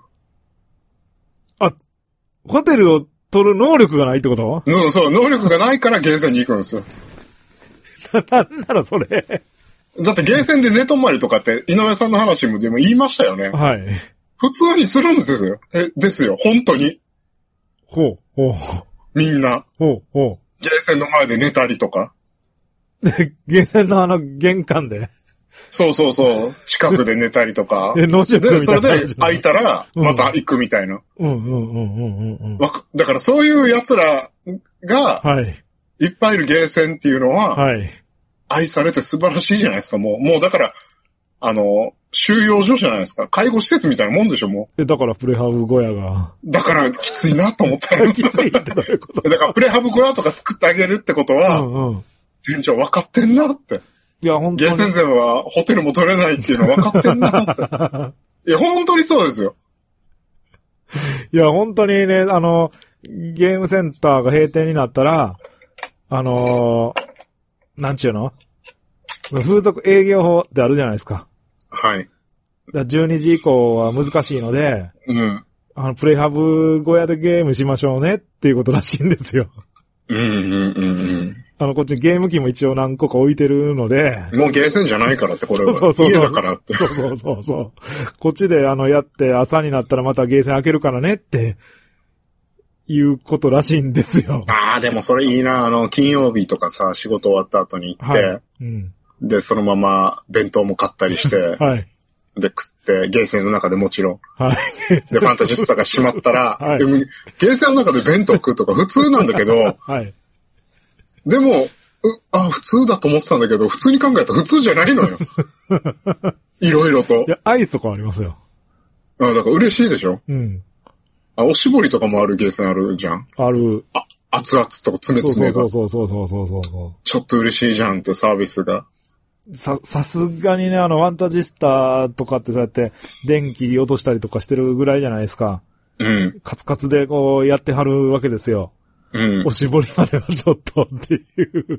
Speaker 1: ホテルを取る能力がないってこと？
Speaker 2: そう、能力がないからゲーセンに行くんですよ。
Speaker 1: なんなのそれ。
Speaker 2: だってゲーセンで寝泊まりとかって井上さんの話もでも言いましたよね。
Speaker 1: はい。
Speaker 2: 普通にするんですよ。ですよ、本当に。
Speaker 1: ほう。
Speaker 2: みんな。
Speaker 1: ほう。
Speaker 2: ゲーセンの前で寝たりとか。
Speaker 1: で、ゲーセンの玄関で。そう。
Speaker 2: 近くで寝たりとか。
Speaker 1: 野宿みたいな。で、
Speaker 2: それで空いたら、また行くみたいな。だからそういう奴らが、はい。いっぱいいるゲーセンっていうのは、はい。愛されて素晴らしいじゃないですか、もうだから、収容所じゃないですか。介護施設みたいなもんでしょ、もう。
Speaker 1: だからプレハブ小屋が。
Speaker 2: だからきついなと思ったら。
Speaker 1: きついってどういうこと？
Speaker 2: だからプレハブ小屋とか作ってあげるってことは、店長分かってんなって。
Speaker 1: いや、本当に。
Speaker 2: ゲーセン勢はホテルも取れないっていうの分かってんなって。いや、本当にそうですよ。
Speaker 1: いや、本当にね、ゲームセンターが閉店になったら、なんちゅうの？風俗営業法ってあるじゃないですか。
Speaker 2: はい。
Speaker 1: 12時以降は難しいので、プレハブ小屋でゲームしましょうねっていうことらしいんですよ。こっちゲーム機も一応何個か置いてるので。
Speaker 2: もうゲーセンじゃないからって、これは。そう家だからって。
Speaker 1: そう。こっちでやって朝になったらまたゲーセン開けるからねって、いうことらしいんですよ。
Speaker 2: でもそれいいな。金曜日とかさ、仕事終わった後に行って、で、そのまま弁当も買ったりして、はい。で、食って、ゲーセンの中でもちろん。はい。で、ファンタジスタが閉まったら、はい。ゲーセンの中で弁当食うとか普通なんだけど、はい。でも、普通だと思ってたんだけど、普通に考えたら普通じゃないのよ。いろいろと。
Speaker 1: いや、アイスとかありますよ。
Speaker 2: だから嬉しいでしょ？おしぼりとかもあるゲーセンあるじゃん？
Speaker 1: ある。
Speaker 2: 熱々と冷が。
Speaker 1: そう。
Speaker 2: ちょっと嬉しいじゃんってサービスが。
Speaker 1: さすがにね、ファンタジスタとかってそうやって電気落としたりとかしてるぐらいじゃないですか。カツカツでこうやってはるわけですよ。おしぼりまではちょっとっていう。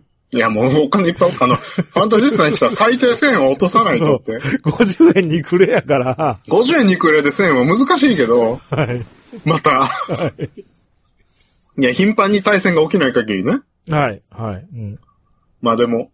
Speaker 2: いや、もうお金いっぱい、ファンタジスタに来たら最低1000円は落とさないとって。
Speaker 1: 50円にくれやから。
Speaker 2: 50円にくれで1000円は難しいけど。はい。また。はい。 いや、頻繁に対戦が起きない限りね。
Speaker 1: はい、はい。うん。
Speaker 2: まあでも、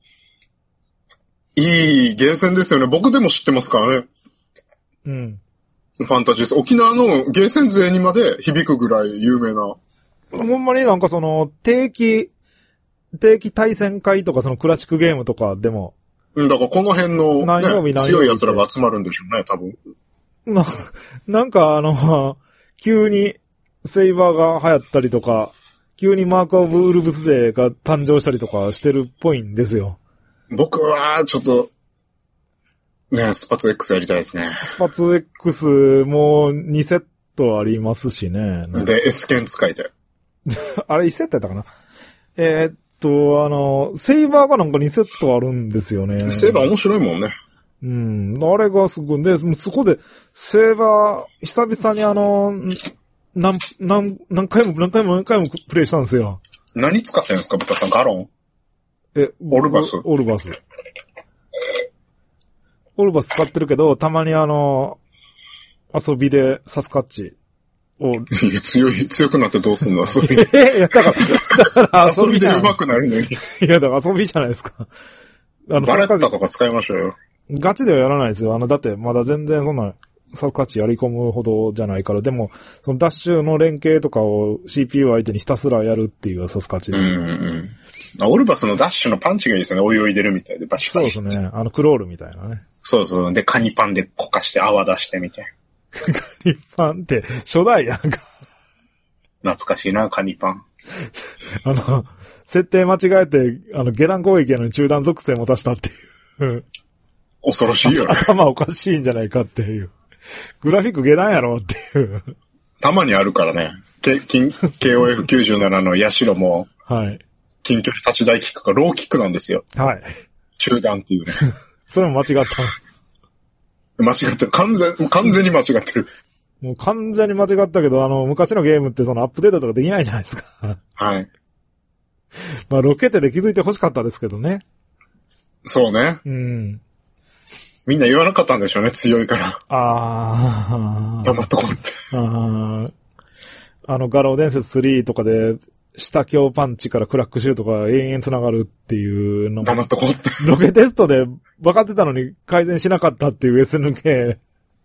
Speaker 2: いいゲーセンですよね。僕でも知ってますからね。
Speaker 1: うん。
Speaker 2: ファンタジーです。沖縄のゲーセン勢にまで響くぐらい有名な。
Speaker 1: ほんまになんかその、定期対戦会とかそのクラシックゲームとかでも。
Speaker 2: だからこの辺の、ね、強い奴らが集まるんでしょうね、多分。
Speaker 1: なんか急にセイバーが流行ったりとか、急にマークオブウルブス勢が誕生したりとかしてるっぽいんですよ。
Speaker 2: 僕は、ちょっと、ね、スパツ X やりたいですね。
Speaker 1: スパツ X も2セットありますしね。
Speaker 2: で、S 剣使いたい。
Speaker 1: あれ1セットやったかな？セイバーがなんか2セットあるんですよね。
Speaker 2: セイバー面白いもんね。
Speaker 1: うん。あれがすごい。で、そこで、セイバー、久々に何回もプレイしたんですよ。
Speaker 2: 何使ってるんですか、豚さん？ガロン？オルバス
Speaker 1: 使ってるけど、たまに遊びでサスカッチを。
Speaker 2: いや、強くなってどうすんの遊び。
Speaker 1: いや、だから
Speaker 2: 遊びで上手くなるのに。
Speaker 1: いや、だから遊びじゃないですか。
Speaker 2: バレッタとか使いましょうよ。
Speaker 1: ガチではやらないですよ。だってまだ全然そんな、サスカッチやり込むほどじゃないから、でも、そのダッシュの連携とかを CPU 相手にひたすらやるっていうサスカッチで。
Speaker 2: オルバスのダッシュのパンチがいいですね。泳いでるみたいで、バシバシ。
Speaker 1: そうですね。クロールみたいなね。
Speaker 2: そうそう。で、カニパンでこかして泡出してみたい
Speaker 1: な。カニパンって初代やんか。
Speaker 2: 懐かしいな、カニパン。
Speaker 1: 設定間違えて、下段攻撃やのに中段属性も足したっていう。
Speaker 2: 恐ろしいよね。
Speaker 1: 頭おかしいんじゃないかっていう。グラフィック下段やろっていう。
Speaker 2: たまにあるからね。KOF97 のヤシロも、
Speaker 1: はい。
Speaker 2: 近距離立ち台キックがローキックなんですよ。
Speaker 1: はい。
Speaker 2: 中段っていうね。
Speaker 1: それも間違った。
Speaker 2: 間違ってる。完全に間違ってる。
Speaker 1: もう完全に間違ったけど、昔のゲームってそのアップデートとかできないじゃないですか。
Speaker 2: はい。
Speaker 1: まあ、ロケテで気づいて欲しかったですけどね。
Speaker 2: そうね。
Speaker 1: うん。
Speaker 2: みんな言わなかったんでしょうね、強いから。黙っとこうって。
Speaker 1: ガロー伝説3とかで、下強パンチからクラックシュートが延々繋がるっていうのも。
Speaker 2: 黙っとこうって。
Speaker 1: ロケテストで分かってたのに改善しなかったっていう SNK。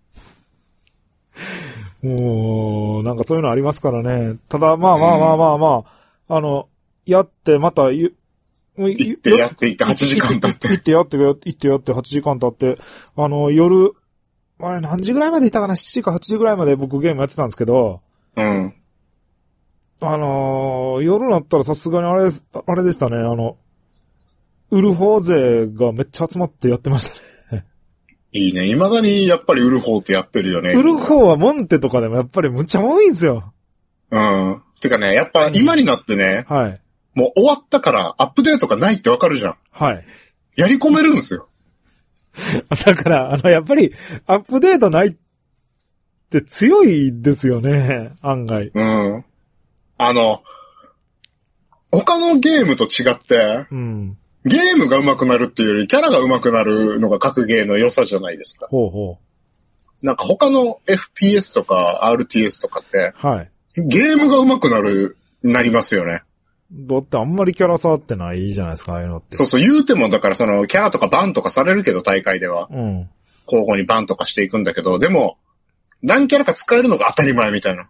Speaker 1: もう、なんかそういうのありますからね。ただ、まあ、やってまた、
Speaker 2: 行って8時間経って。
Speaker 1: 行ってやって8時間経って、夜、あれ何時ぐらいまでいたかな ?7 時か8時ぐらいまで僕ゲームやってたんですけど、
Speaker 2: うん。
Speaker 1: 夜になったらさすがにあれでしたね、ウルフォー勢がめっちゃ集まってやってましたね。
Speaker 2: いいね。未だにやっぱりウルフォーってやってるよね。
Speaker 1: ウルフォーはモンテとかでもやっぱりむっちゃ多いんですよ。
Speaker 2: うん。てかね、やっぱ今になってね、
Speaker 1: はい。
Speaker 2: もう終わったからアップデートがないってわかるじゃん。
Speaker 1: はい。
Speaker 2: やり込めるんですよ。
Speaker 1: だから、やっぱりアップデートないって強いですよね、案外。
Speaker 2: うん。他のゲームと違って、
Speaker 1: うん。
Speaker 2: ゲームが上手くなるっていうより、キャラが上手くなるのが格ゲーの良さじゃないですか。
Speaker 1: ほうほ
Speaker 2: う。なんか他の FPS とか RTS とかって、
Speaker 1: はい。
Speaker 2: ゲームが上手くなりますよね。
Speaker 1: だってあんまりキャラ触ってないじゃないですか、ああいうのって。
Speaker 2: そうそう、言うてもだからそのキャラとかバンとかされるけど大会では。
Speaker 1: うん。
Speaker 2: 交互にバンとかしていくんだけど、でも、何キャラか使えるのが当たり前みたいな。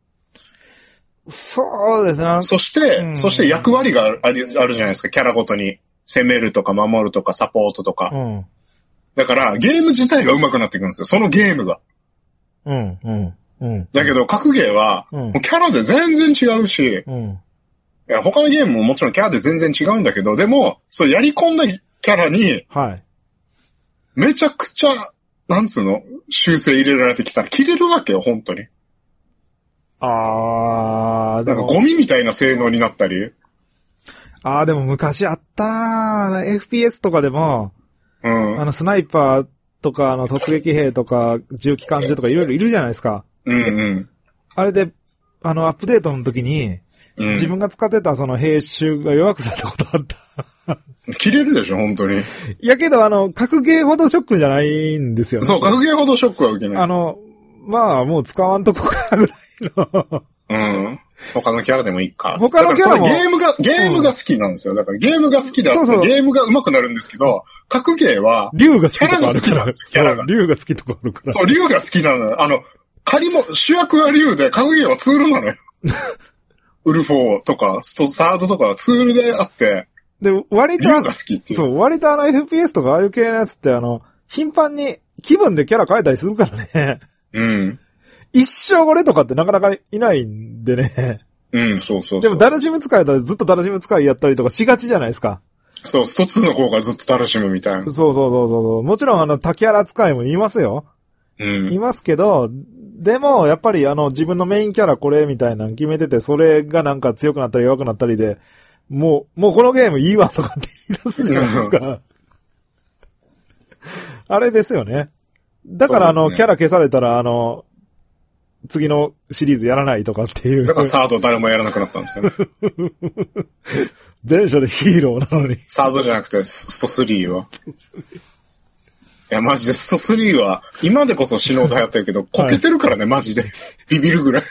Speaker 1: そうですね。
Speaker 2: そして役割があるじゃないですか、キャラごとに。攻めるとか守るとかサポートとか。
Speaker 1: うん。
Speaker 2: だからゲーム自体が上手くなっていくんですよ、そのゲームが。
Speaker 1: うん、うん、うん。
Speaker 2: だけど格ゲーは、もうキャラで全然違うし、
Speaker 1: うん。
Speaker 2: いや他のゲームももちろんキャラで全然違うんだけど、でも、そうやり込んだキャラに、
Speaker 1: はい。
Speaker 2: めちゃくちゃ、なんつうの、修正入れられてきたら切れるわけよ、本当に。なんかゴミみたいな性能になったり。
Speaker 1: でも昔あったな FPS とかでも、
Speaker 2: うん。
Speaker 1: スナイパーとか、突撃兵とか、重機関銃とかいろいろいるじゃないですか。
Speaker 2: うんうん。
Speaker 1: あれで、アップデートの時に、自分が使ってたその兵種が弱くされたことあった。
Speaker 2: 切れるでしょ、本当に。
Speaker 1: いやけど、格ゲーほどショックじゃないんですよね。
Speaker 2: そう、格ゲーほどショックは受けない。
Speaker 1: まあ、もう使わんとこかぐらいの。
Speaker 2: うん。 他のキャラでもいいか。
Speaker 1: 他のキャラも。
Speaker 2: ゲームが好きなんですよ。だからゲームが好きであって、そうゲームが上手くなるんですけど、格ゲーは、
Speaker 1: 竜が好きとかあるから。キャラが。竜が好きとかあるから。
Speaker 2: そう、竜が好きなのよ。仮も、主役は竜で、格ゲーはツールなのよ。ウルフォーとか、サードとかはツールであって、
Speaker 1: で、割と、
Speaker 2: 竜が好きっていう。
Speaker 1: そう、割とFPS とかああいう系のやつって頻繁に気分でキャラ変えたりするからね。
Speaker 2: うん。
Speaker 1: 一生俺とかってなかなかいないんでね。
Speaker 2: うん、そうそうそう。
Speaker 1: でもダルシム使えたらずっとダルシム使いやったりとかしがちじゃないですか。
Speaker 2: そう、スト2の方がずっとダルシムみたいな。
Speaker 1: そう。もちろんタキャラ使いもいますよ。
Speaker 2: うん。
Speaker 1: いますけど、でも、やっぱり自分のメインキャラこれみたいなの決めてて、それがなんか強くなったり弱くなったりで、もうこのゲームいいわとかって言い出すじゃないですか。あれですよね。だからキャラ消されたら次のシリーズやらないとかっていう。
Speaker 2: だからサード誰もやらなくなったんですよね。
Speaker 1: 電車でヒーローなのに。
Speaker 2: サードじゃなくてスト3は。いや、マジでスト3は、今でこそ死のうと流行ってるけど、こけてるからね、マジで。ビビるぐらい。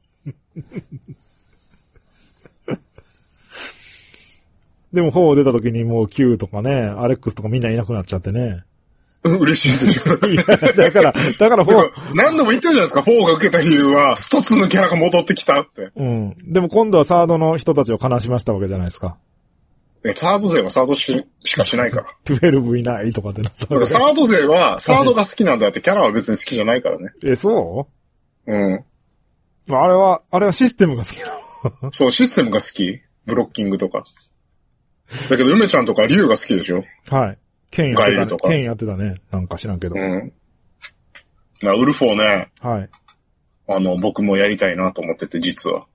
Speaker 1: でも4出た時にもう Q とかね、アレックスとかみんないなくなっちゃってね。
Speaker 2: 嬉しいでしょ。
Speaker 1: いや、だから4。
Speaker 2: 何度も言ってるじゃないですか、4が受けた理由は、スト2のキャラが戻ってきたって。
Speaker 1: うん。でも今度はサードの人たちを悲しましたわけじゃないですか。
Speaker 2: サード勢はサードしかしないから。
Speaker 1: 12いないとかってなったら。
Speaker 2: サード勢は、サードが好きなんだって、キャラは別に好きじゃないからね。
Speaker 1: そう
Speaker 2: うん。
Speaker 1: あれはシステムが好きな
Speaker 2: の。そう、システムが好き。ブロッキングとか。だけど、梅ちゃんとか竜が好きでしょ。
Speaker 1: はい。剣やってたね。なんか知らんけど。
Speaker 2: うん。まあ、ウルフォーね。
Speaker 1: はい。
Speaker 2: 僕もやりたいなと思ってて、実は。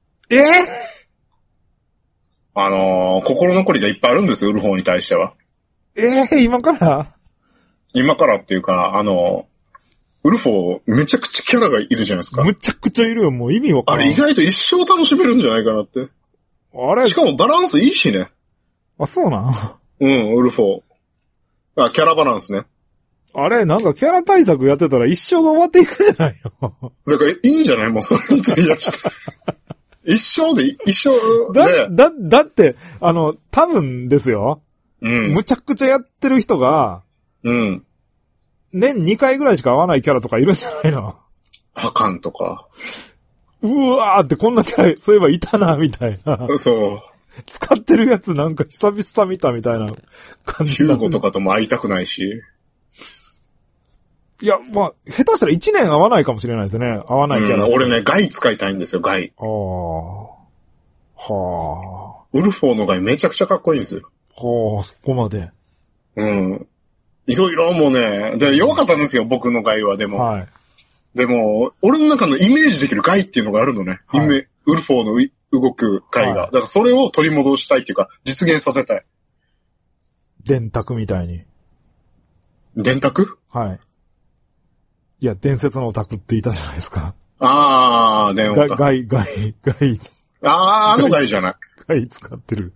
Speaker 2: 心残りがいっぱいあるんですよ、ウルフォーに対しては。
Speaker 1: 今から
Speaker 2: っていうか、ウルフォー、めちゃくちゃキャラがいるじゃないですか。
Speaker 1: むちゃくちゃいるよ、もう意味わからん。
Speaker 2: あれ意外と一生楽しめるんじゃないかなって。しかもバランスいいしね。
Speaker 1: あ、そうなん
Speaker 2: うん、ウルフォー。キャラバランスね。
Speaker 1: あれ、なんかキャラ対策やってたら一生が終わっていくじゃないの。
Speaker 2: だからいいんじゃないもうそれに費やして。一生で。
Speaker 1: だって、多分ですよ。
Speaker 2: うん。
Speaker 1: むちゃくちゃやってる人が、
Speaker 2: うん。
Speaker 1: 年2回ぐらいしか会わないキャラとかいるじゃないの。
Speaker 2: ハカンとか。
Speaker 1: うわーってこんなキャラ、そういえばいたな、みたいな。
Speaker 2: そう。
Speaker 1: 使ってるやつなんか久々見たみたいな感じ。
Speaker 2: ヒューゴとかとも会いたくないし。
Speaker 1: いや、まあ、下手したら1年会わないかもしれないですね。会わないキャラ。
Speaker 2: 俺ね、ガイ使いたいんですよ、ガイ。
Speaker 1: はあ。
Speaker 2: ウルフォーのガイめちゃくちゃかっこいいんですよ。
Speaker 1: はあ、そこまで。
Speaker 2: うん。いろいろもうね、で、弱かったんですよ、僕のガイは、でも。
Speaker 1: はい。
Speaker 2: でも、俺の中のイメージできるガイっていうのがあるのね。はい、ウルフォーの動くガイが。はい、だからそれを取り戻したいっていうか、実現させたい。
Speaker 1: 電卓みたいに。
Speaker 2: 電卓？
Speaker 1: はい。いや、伝説のオタクって言ったじゃないですか。
Speaker 2: 電オタ。
Speaker 1: ガイ。
Speaker 2: あのガイじゃない。
Speaker 1: ガイ使ってる。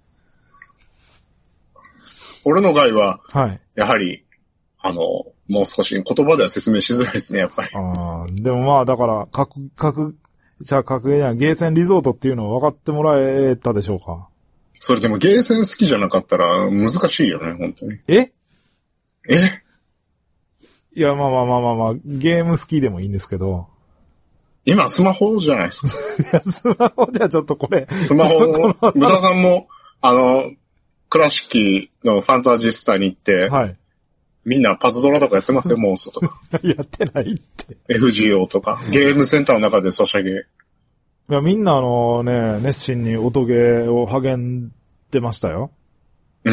Speaker 2: 俺のガイは、
Speaker 1: はい。
Speaker 2: やはり、もう少し言葉では説明しづらいですね、やっぱり。
Speaker 1: でもまあ、だから、格ゲーじゃない、ゲーセンリゾートっていうのを分かってもらえたでしょうか。
Speaker 2: それでもゲーセン好きじゃなかったら難しいよね、本当に。
Speaker 1: いや、まあ、ゲーム好きでもいいんですけど。
Speaker 2: 今、スマホじゃないですか。
Speaker 1: いや、スマホじゃちょっとこれ。
Speaker 2: スマホ、ブタさんも、クラシッキーのファンタジスタに行って、
Speaker 1: はい。
Speaker 2: みんなパズドラとかやってますよ、モンストとか。
Speaker 1: やってないって。
Speaker 2: FGO とか、ゲームセンターの中でソシャゲ。い
Speaker 1: や、みんな熱心に音ゲーを励んでましたよ。
Speaker 2: うん。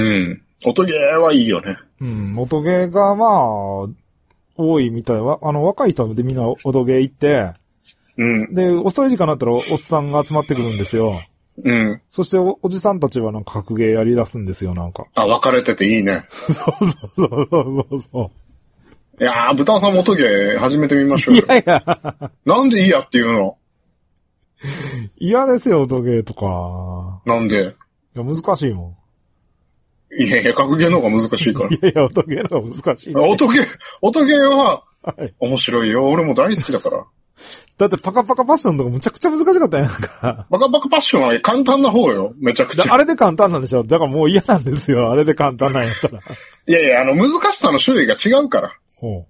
Speaker 2: 音ゲーはいいよね。
Speaker 1: うん、音ゲーがまあ、多いみたいは、若い人でみんな音ゲー行って、
Speaker 2: うん。
Speaker 1: で、遅い時間になったらおっさんが集まってくるんですよ。
Speaker 2: うん。
Speaker 1: そしておじさんたちはなんか格ゲーやり出すんですよ、なんか。
Speaker 2: 分かれてていいね。
Speaker 1: そう。
Speaker 2: いやー、豚さんも音ゲー始めてみましょうよ。
Speaker 1: いや。
Speaker 2: なんでいいやっていうの？
Speaker 1: 嫌ですよ、音ゲーとか。
Speaker 2: なんで？
Speaker 1: いや、難しいも
Speaker 2: ん。いや、格ゲーの方が難しいから。
Speaker 1: いや、音ゲーの方が難しい。
Speaker 2: 音ゲーは、面白いよ。俺も大好きだから。
Speaker 1: だってパカパカパッションとかむちゃくちゃ難しかったやんか。
Speaker 2: パカパカパッションは簡単な方よ。めちゃくちゃ。
Speaker 1: あれで簡単なんでしょ？だからもう嫌なんですよ。あれで簡単なんやったら。
Speaker 2: いやいや、難しさの種類が違うから。
Speaker 1: ほう。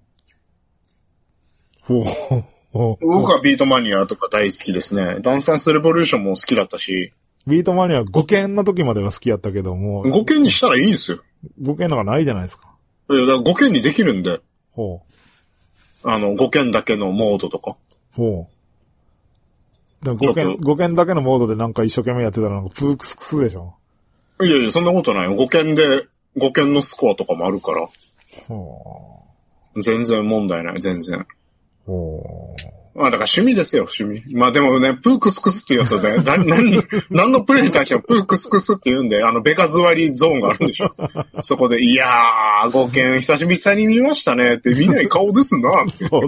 Speaker 2: 僕はビートマニアとか大好きですね。ダンスダンスレボリューションも好きだったし。
Speaker 1: ビートマニア5件の時までは好きやったけども。
Speaker 2: 5件にしたらいいんですよ。
Speaker 1: 5件なんかないじゃないですか。
Speaker 2: いや、だから5件にできるんで。
Speaker 1: ほう。
Speaker 2: 5件だけのモードとか。
Speaker 1: ほう。5件だけのモードでなんか一生懸命やってたらなんかプークスクスでしょ。
Speaker 2: いやいや、そんなことないよ。5件で、5件のスコアとかもあるから。
Speaker 1: ほ
Speaker 2: う。全然問題ない、全然。
Speaker 1: ほう。
Speaker 2: まあだから趣味ですよ、趣味。まあでもね、プークスクスって言うとね、何のプレイに対してもプークスクスって言うんで、ベカ座りゾーンがあるんでしょ。そこで、いやー、5件久々に見ましたねって、見ない顔ですな。
Speaker 1: そう。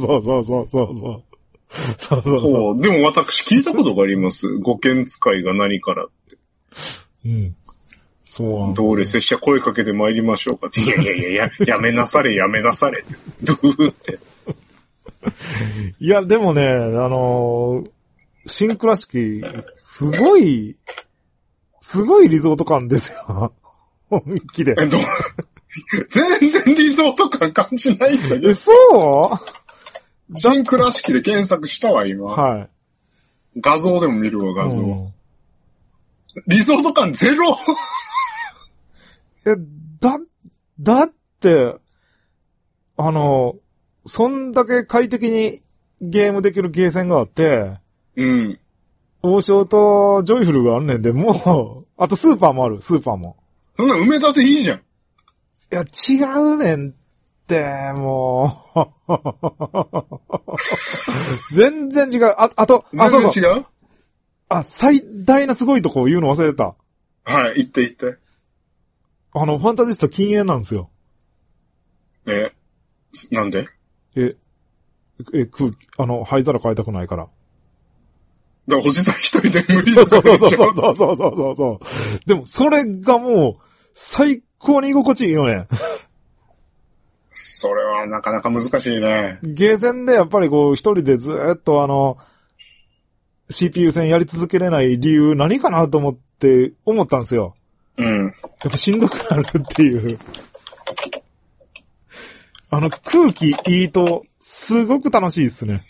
Speaker 2: そう。でも私聞いたことがあります。5件使いが何からって。
Speaker 1: うん。そうなんです。
Speaker 2: どうれ拙者声かけて参りましょうかって。いや、やめなされ。どうって。
Speaker 1: いや、でもね、新倉敷、すごいリゾート感ですよ。本気で。
Speaker 2: 全然リゾート感感じないんだけど。
Speaker 1: そう
Speaker 2: 新倉敷で検索したわ、今。
Speaker 1: はい。
Speaker 2: 画像でも見るわ、画像。リゾート感ゼロ
Speaker 1: だって、そんだけ快適にゲームできるゲーセンがあって、
Speaker 2: うん。
Speaker 1: 王将とジョイフルがあるねんで、もう、あとスーパーもある、スーパーも。
Speaker 2: そんな梅田でいいじゃん。
Speaker 1: いや、違うねんって、もう。全然違う。そう。
Speaker 2: 全然違う？
Speaker 1: 最大なすごいとこ言うの忘れてた。
Speaker 2: はい、言って。
Speaker 1: ファンタジスタ禁煙なんですよ。
Speaker 2: なんで？
Speaker 1: 灰皿変えたくないから。
Speaker 2: だから、おじさん一人で無理
Speaker 1: そう。でも、それがもう、最高に居心地いいよね。
Speaker 2: それはなかなか難しいね。
Speaker 1: ゲーセンでやっぱりこう、一人でずーっとCPU 戦やり続けれない理由何かなと思ったんですよ。
Speaker 2: うん。
Speaker 1: やっぱしんどくなるっていう。空気いいと、すごく楽しいですね。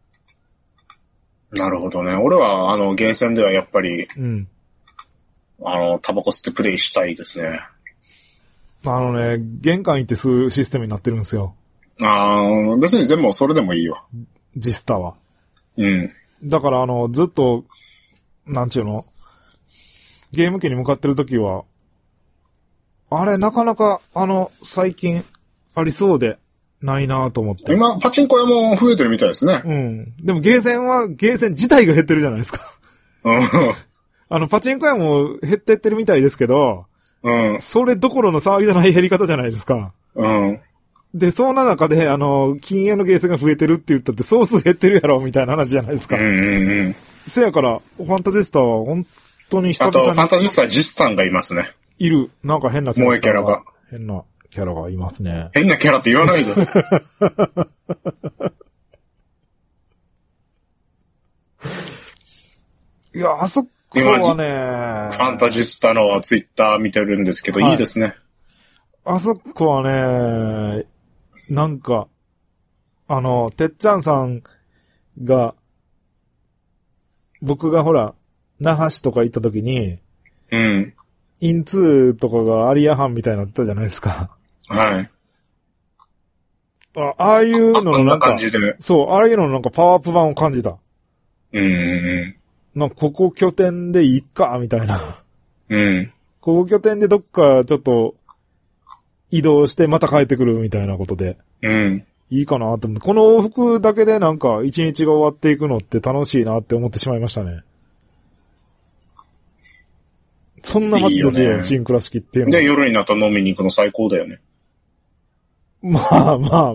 Speaker 2: なるほどね。俺は、ゲーセンではやっぱり、
Speaker 1: うん。
Speaker 2: タバコ吸ってプレイしたいですね。
Speaker 1: 玄関行って吸うシステムになってるんですよ。
Speaker 2: 別に全部それでもいいわ。
Speaker 1: ジスタは。
Speaker 2: うん。
Speaker 1: だからずっと、なんちゅうの？ゲーム機に向かってるときは、あれ、なかなか、最近、ありそうで、ないなと思って。
Speaker 2: 今、パチンコ屋も増えてるみたいですね。
Speaker 1: うん。でもゲーセン自体が減ってるじゃないですか。
Speaker 2: うん。
Speaker 1: パチンコ屋も減ってってるみたいですけど、
Speaker 2: うん。
Speaker 1: それどころの騒ぎじゃない減り方じゃないですか。
Speaker 2: うん。
Speaker 1: で、そんな中で、禁煙のゲーセンが増えてるって言ったって、総数減ってるやろ、みたいな話じゃないですか。せやから、ファンタジスタは本当に久々に。
Speaker 2: あと、ファンタジスタはジスタンがいますね。
Speaker 1: いる。なんか変な
Speaker 2: キャラが。
Speaker 1: 変なキャラがいますね。
Speaker 2: 変なキャラって言わないで。
Speaker 1: いや、あそこはね、
Speaker 2: ファンタジスタのツイッター見てるんですけど、いいですね。
Speaker 1: あそこはね、なんか、てっちゃんさんが、僕がほら、那覇市とか行った時に、
Speaker 2: うん。
Speaker 1: インツーとかがアリアハンみたいになってたじゃないですか。
Speaker 2: はい。
Speaker 1: ああいうののなんか、そう、ああいうののなんかパワーアップ版を感じた。なんかここ拠点でいいか、みたいな。
Speaker 2: うん。
Speaker 1: ここ拠点でどっかちょっと移動してまた帰ってくるみたいなことで。
Speaker 2: うん。
Speaker 1: いいかなと思って。この往復だけでなんか一日が終わっていくのって楽しいなって思ってしまいましたね。そんな街ですよ、新倉敷っていうのは。
Speaker 2: で、夜になったら飲みに行くの最高だよね。
Speaker 1: まあ。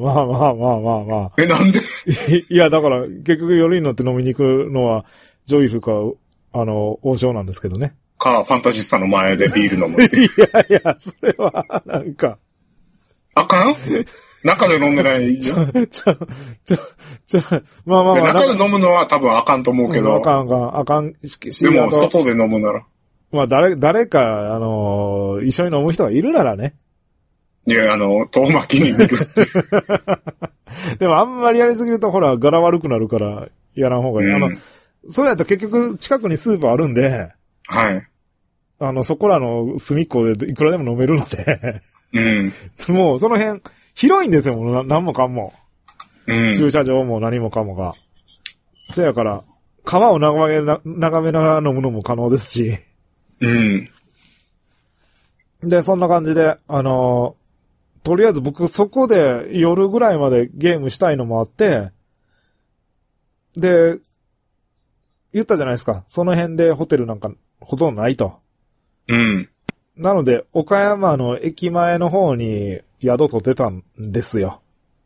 Speaker 2: なんで
Speaker 1: いや、だから、結局夜になって飲みに行くのは、ジョイフか、王将なんですけどね。
Speaker 2: ファンタジスタの前でビール飲む。
Speaker 1: いや、それは、なんか。
Speaker 2: あかん？ 中で飲んでないじゃん。
Speaker 1: まあ。
Speaker 2: 中で飲むのは多分あかんと思うけど。
Speaker 1: あかんし。
Speaker 2: でも、外で飲むなら。
Speaker 1: まあ、誰か、一緒に飲む人がいるならね。
Speaker 2: いや、遠巻きに見るっていう。
Speaker 1: でも、あんまりやりすぎると、ほら、柄悪くなるから、やらん方がいい。そうやったら結局、近くにスーパーあるんで、
Speaker 2: はい。
Speaker 1: そこらの隅っこでいくらでも飲めるので、
Speaker 2: うん。
Speaker 1: もう、その辺、広いんですよ、何もかも。
Speaker 2: うん。
Speaker 1: 駐車場も何もかもが。そやから、川を眺めながら飲むのも可能ですし。
Speaker 2: うん。
Speaker 1: で、そんな感じで、とりあえず僕そこで夜ぐらいまでゲームしたいのもあって、で、言ったじゃないですか。その辺でホテルなんかほとんどないと。
Speaker 2: うん。
Speaker 1: なので、岡山の駅前の方に宿取ってたんですよ。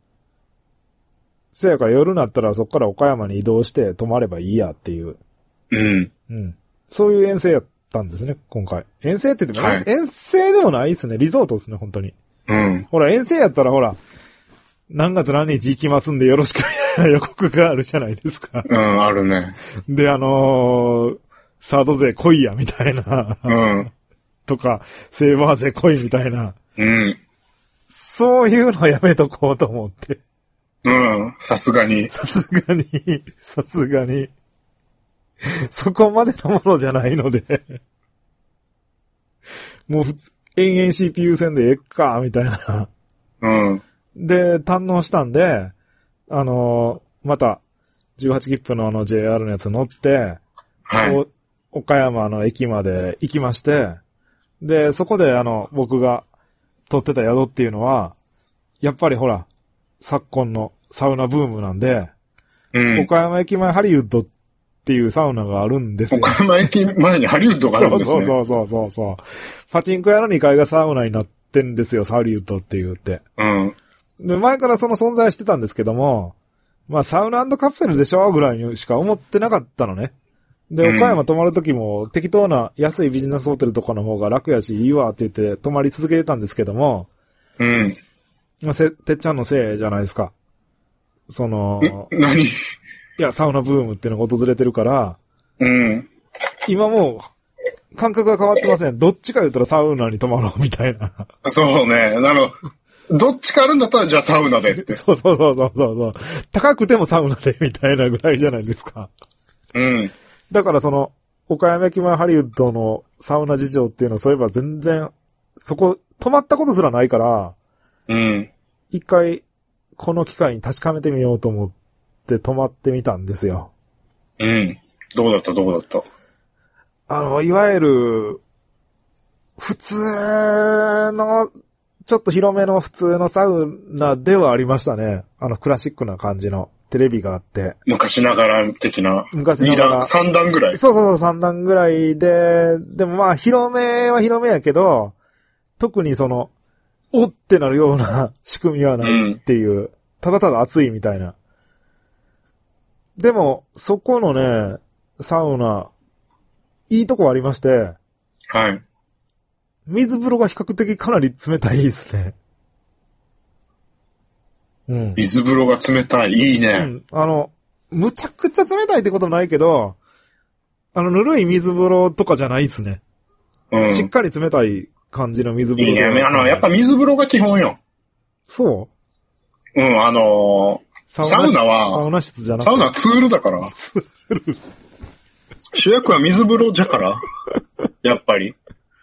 Speaker 1: せやから夜になったらそこから岡山に移動して泊まればいいやっていう。
Speaker 2: うん。
Speaker 1: うん。そういう遠征やったんですね、今回。遠征って言っても、
Speaker 2: はい、
Speaker 1: 遠征でもないですね。リゾートですね、本当に。
Speaker 2: うん。
Speaker 1: ほら、遠征やったらほら、何月何日行きますんでよろしくみたいな予告があるじゃないですか。
Speaker 2: うん、あるね。
Speaker 1: で、サード勢来いや、みたいな。
Speaker 2: うん。
Speaker 1: とか、セーバー勢来い、みたいな。
Speaker 2: うん。
Speaker 1: そういうのやめとこうと思って。
Speaker 2: うん、さすがに。
Speaker 1: さすがに。そこまでのものじゃないので。もう延々 CPU 戦でええか、みたいな。
Speaker 2: うん。
Speaker 1: で、堪能したんで、また、18切符のJR のやつ乗って、
Speaker 2: はい。
Speaker 1: 岡山の駅まで行きまして、で、そこで僕が取ってた宿っていうのは、やっぱりほら、昨今のサウナブームなんで、
Speaker 2: うん、
Speaker 1: 岡山駅前ハリウッドっていうサウナがあるんですよ。
Speaker 2: 岡山駅前にハリウッドがあるんですね。
Speaker 1: そう。パチンコ屋の2階がサウナになってんですよ、ハリウッドって言って。
Speaker 2: うん。
Speaker 1: で、前からその存在してたんですけども、まあサウナ&カプセルでしょぐらいにしか思ってなかったのね。で、岡山泊まるときも適当な安いビジネスホテルとかの方が楽やしいいわって言って泊まり続けてたんですけども、
Speaker 2: うん。
Speaker 1: まあ、てっちゃんのせいじゃないですか。
Speaker 2: 何？
Speaker 1: いや、サウナブームっていうのが訪れてるから、
Speaker 2: うん。
Speaker 1: 今もう、感覚が変わってません。どっちか言ったらサウナに泊まろうみたいな。
Speaker 2: そうね。どっちかあるんだったらじゃあサウナでって。
Speaker 1: そう。高くてもサウナでみたいなぐらいじゃないですか。
Speaker 2: うん。
Speaker 1: だから岡山駅前ハリウッドのサウナ事情っていうのはそういえば全然、そこ、泊まったことすらないから、
Speaker 2: うん。
Speaker 1: 一回、この機会に確かめてみようと思って泊まってみたんですよ。
Speaker 2: うん。どうだった
Speaker 1: いわゆる、普通の、ちょっと広めの普通のサウナではありましたね。クラシックな感じのテレビがあって。
Speaker 2: 昔ながら的な。
Speaker 1: 昔ながら。
Speaker 2: 3段ぐらい。
Speaker 1: そう、3段ぐらいで、でもまあ、広めは広めやけど、特におってなるような仕組みはないっていう、ただただ暑いみたいな。でも、そこのね、サウナ、いいとこありまして、
Speaker 2: はい。
Speaker 1: 水風呂が比較的かなり冷たいですね。うん。
Speaker 2: 水風呂が冷たい。いいね。
Speaker 1: うん。むちゃくちゃ冷たいってことないけど、ぬるい水風呂とかじゃないですね。
Speaker 2: うん。
Speaker 1: しっかり冷たい感じの水風呂。
Speaker 2: いいね。やっぱ水風呂が基本よ。
Speaker 1: そう
Speaker 2: うん、サウナは、
Speaker 1: サウナ室じゃなくて。
Speaker 2: サウナはツールだから。
Speaker 1: ツール。
Speaker 2: 主役は水風呂じゃから。やっぱり。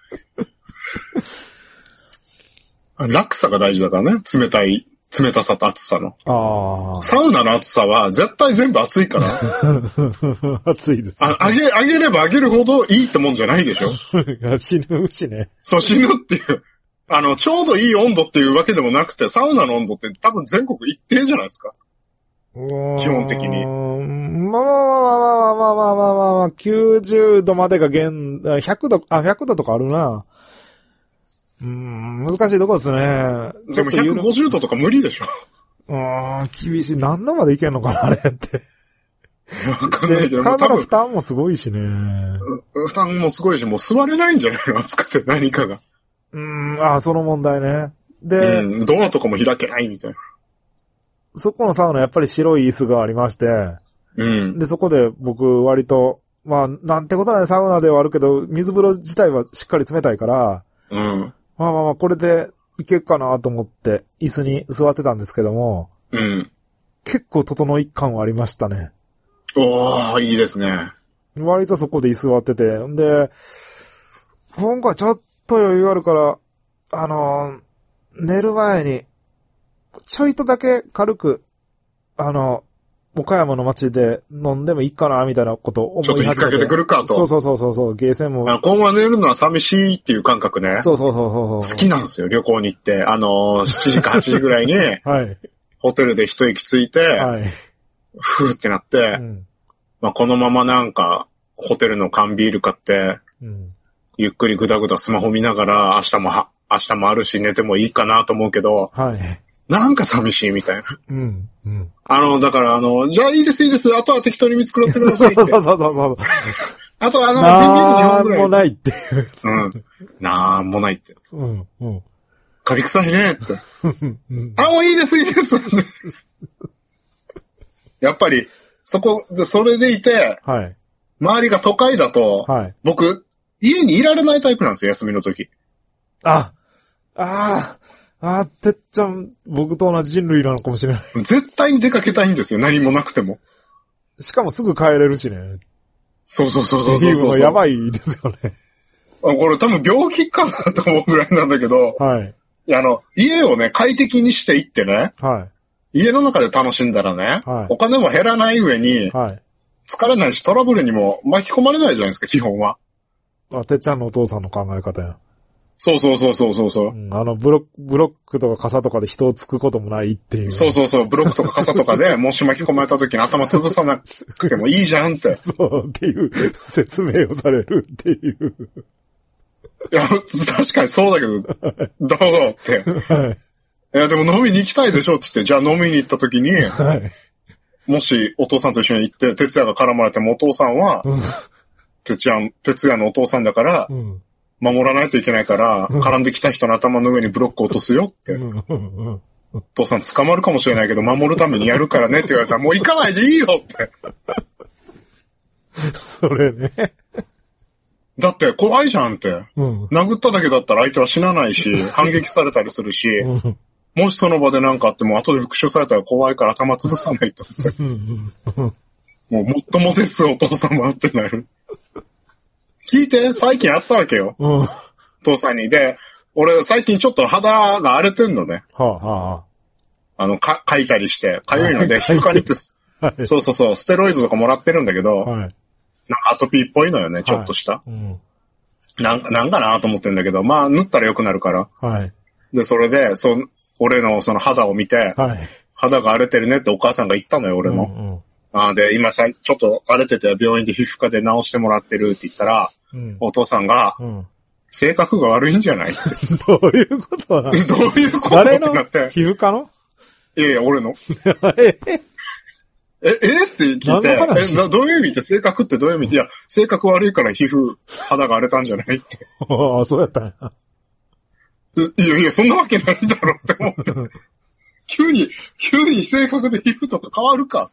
Speaker 2: 落差が大事だからね。冷たさと熱さの。サウナの熱さは絶対全部熱いから。
Speaker 1: 熱いです、
Speaker 2: ね。上げれば上げるほどいいってもんじゃないでしょ。
Speaker 1: 死ぬしね。
Speaker 2: そう、死ぬっていう。ちょうどいい温度っていうわけでもなくて、サウナの温度って多分全国一定じゃないですか。基本的に。
Speaker 1: まあ、90度までが100度とかあるな。難しいとこですね。
Speaker 2: でも150度とか無理でしょ。
Speaker 1: 厳しい。何度までいけんのかな、あれって。
Speaker 2: わかんないけど。
Speaker 1: 体の負担もすごいしね。
Speaker 2: 負担もすごいし、もう座れないんじゃないの暑くて何かが。
Speaker 1: その問題ね。 で、
Speaker 2: ドアとかも開けないみたいな。
Speaker 1: そこのサウナやっぱり白い椅子がありまして、で、そこで僕割と、まあ、なんてことないサウナではあるけど、水風呂自体はしっかり冷たいから、まあ、これでいけるかなと思って椅子に座ってたんですけども、結構整い感はありましたね。
Speaker 2: おー、いいですね。
Speaker 1: 割とそこで居座ってて、で、今回ちょっと余裕あるから、寝る前に、ちょいとだけ軽く、岡山の街で飲んでもいいかな、みたいなことを思い始めて。
Speaker 2: ちょっと引っ掛けてくるかと。
Speaker 1: そう、ゲーセンも。
Speaker 2: 今後寝るのは寂しいっていう感覚ね。
Speaker 1: そう。
Speaker 2: 好きなんですよ、旅行に行って。7時か8時ぐらいに、
Speaker 1: はい。
Speaker 2: ホテルで一息ついて、はい。ふーってなって、まあ、このままなんか、ホテルの缶ビール買って、ゆっくりぐだぐだスマホ見ながら、明日もあるし寝てもいいかなと思うけど、はい。なんか寂しいみたいな。だから、じゃあいいです。あとは適当に見繕ってくださいって。そう。あと
Speaker 1: なんもないっていう。
Speaker 2: なんもないって。カビ臭いねって。もういいです。やっぱり、それでいて、はい。周りが都会だと、はい。僕、家にいられないタイプなんですよ、休みの時。
Speaker 1: てっちゃん、僕と同じ人類なのかもしれない。
Speaker 2: 絶対に出かけたいんですよ、何もなくても。
Speaker 1: しかもすぐ帰れるしね。
Speaker 2: そう。
Speaker 1: やばいですよね。
Speaker 2: これ多分病気かなと思うぐらいなんだけど、はい。家をね、快適にしていってね、はい。家の中で楽しんだらね、はい。お金も減らない上に、はい。疲れないしトラブルにも巻き込まれないじゃないですか、基本は。
Speaker 1: てっちゃんのお父さんの考え方や。
Speaker 2: そう。ブ
Speaker 1: ロックとか傘とかで人をつくこともないっていう。
Speaker 2: そう。ブロックとか傘とかで、もし巻き込まれた時に頭潰さなくてもいいじゃんって。
Speaker 1: そうっていう説明をされるっていう。
Speaker 2: いや、確かにそうだけど、どうって。はい。いや、でも飲みに行きたいでしょって言って、じゃあ飲みに行った時に、はい。もしお父さんと一緒に行って、哲也が絡まれてもお父さんは、哲也のお父さんだから、守らないといけないから、絡んできた人の頭の上にブロック落とすよって。お父さん捕まるかもしれないけど、守るためにやるからねって言われたら、もう行かないでいいよって。
Speaker 1: それね。
Speaker 2: だって怖いじゃんって。殴っただけだったら相手は死なないし、反撃されたりするし、もしその場で何かあっても後で復讐されたら怖いから頭潰さないとって。もうもっともですお父様ってなる。聞いて、最近あったわけよ。父さんに。で、俺最近ちょっと肌が荒れてんのね。かいたりして、かゆいので、皮膚科に行って、そう、ステロイドとかもらってるんだけど、なんかアトピーっぽいのよね、ちょっとした。なんかなと思ってんだけど、まあ塗ったら良くなるから。で、それで、俺のその肌を見て、肌が荒れてるねってお母さんが言ったのよ、俺も。で、今ちょっと荒れてて病院で皮膚科で治してもらってるって言ったら、お父さんが、性格が悪いんじゃない
Speaker 1: どういうことなの？
Speaker 2: どういうこと
Speaker 1: 誰の皮膚科の？
Speaker 2: いや、俺の。って聞いて、どういう意味って性格ってどういう意味って、いや、性格悪いから肌が荒れたんじゃないって。
Speaker 1: そうやったんや。
Speaker 2: いや、そんなわけないだろって思って。急に性格で皮膚とか変わるか。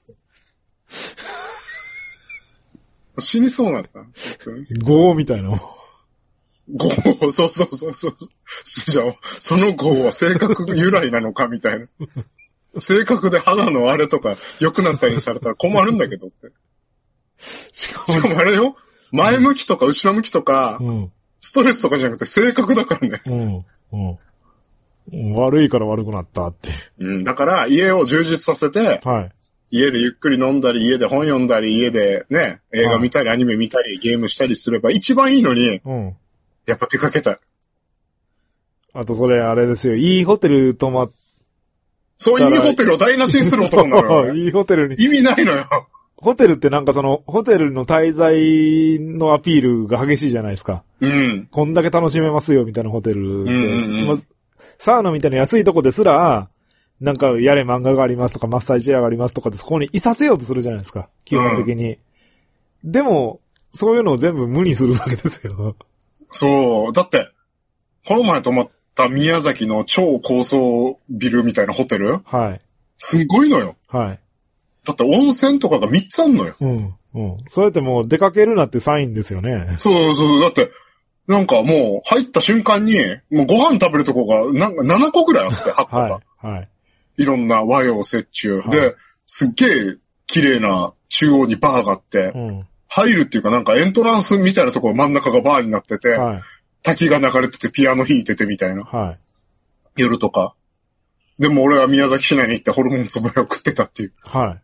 Speaker 2: 死にそうになった。
Speaker 1: 業みたいな。
Speaker 2: 業、そう。じゃあ、その業は性格由来なのかみたいな。性格で肌のあれとか良くなったりされたら困るんだけどって。しかもあれよ、前向きとか後ろ向きとか、ストレスとかじゃなくて性格だからね。
Speaker 1: 悪いから悪くなったって。
Speaker 2: だから家を充実させて、家でゆっくり飲んだり、家で本読んだり、家でね、映画見たり、アニメ見たり、ゲームしたりすれば一番いいのに、やっぱ出かけたい。
Speaker 1: あとそれあれですよ、いいホテル泊まっ
Speaker 2: そう、いいホテルを台無しにする男なのよ。
Speaker 1: いいホテルに。
Speaker 2: 意味ないのよ。
Speaker 1: ホテルってなんかホテルの滞在のアピールが激しいじゃないですか。こんだけ楽しめますよ、みたいなホテルで。サウナみたいな安いとこですら、なんか、やれ漫画がありますとか、マッサージチェアがありますとかで、そこにいさせようとするじゃないですか。基本的に。でも、そういうのを全部無にするわけですよ。
Speaker 2: そう。だって、この前泊まった宮崎の超高層ビルみたいなホテル。
Speaker 1: はい。
Speaker 2: すごいのよ。
Speaker 1: はい。
Speaker 2: だって温泉とかが3つあんのよ。
Speaker 1: うん。うん。それってもう出かけるなってサインですよね。
Speaker 2: そうそう。だって、なんかもう入った瞬間に、もうご飯食べるとこがなんか7個ぐらいあって、8個が。
Speaker 1: はい。はい。
Speaker 2: いろんな和洋折衷。
Speaker 1: はい、
Speaker 2: で、すっげえ綺麗な中央にバーがあって、うん、入るっていうかなんかエントランスみたいなところ真ん中がバーになってて、はい、滝が流れててピアノ弾いててみたいな。はい、夜とか。でも俺は宮崎市内に行ってホルモンつぼやを食ってたっていう。はい。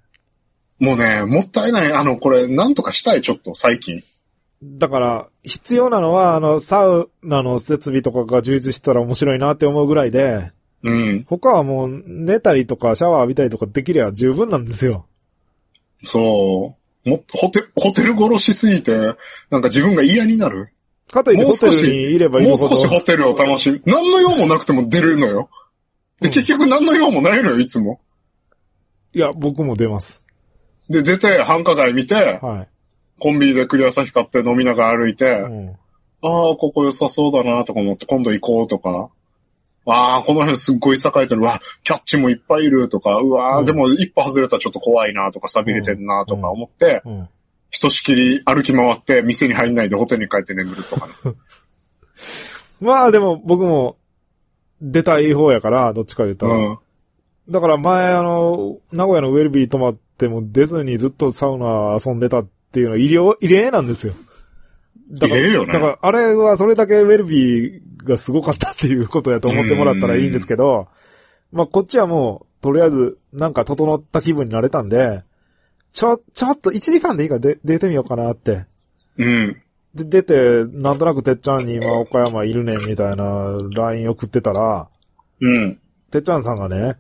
Speaker 2: もうね、もったいない。これなんとかしたい、ちょっと最近。
Speaker 1: だから、必要なのは、サウナの設備とかが充実したら面白いなって思うぐらいで、うん。他はもう寝たりとかシャワー浴びたりとかできりゃ十分なんですよ。
Speaker 2: そう。もっとホテル殺しすぎて、なんか自分が嫌になる。
Speaker 1: かといってホテルにいればいいほど。
Speaker 2: もう少しホテルを楽しむ。何の用もなくても出るのよ。で、結局何の用もないのよ、いつも。
Speaker 1: いや、僕も出ます。
Speaker 2: で、出て繁華街見て、はい。コンビニでクリアサヒ買って飲みながら歩いて、うん、ああ、ここ良さそうだなとか思って今度行こうとか、ああ、この辺すっごい栄えてる。わ、キャッチもいっぱいいるとか、うわー、でも一歩外れたらちょっと怖いなとか、錆びれてるなとか思って、ひとしきり歩き回って店に入んないでホテルに帰って眠るとかね。
Speaker 1: まあでも僕も出たい方やから、どっちか言うと。うん、だから前名古屋のウェルビー泊まっても出ずにずっとサウナ遊んでたっていうのは異例なんですよ。
Speaker 2: だ
Speaker 1: からあれはそれだけウェルビーがすごかったっていうことやと思ってもらったらいいんですけど、まあこっちはもう、とりあえずなんか整った気分になれたんで、ちょっと1時間でいいから出てみようかなって。うん。で、出て、なんとなくてっちゃんに今岡山いるねんみたいな LINE 送ってたら、うん。てっちゃんさんがね、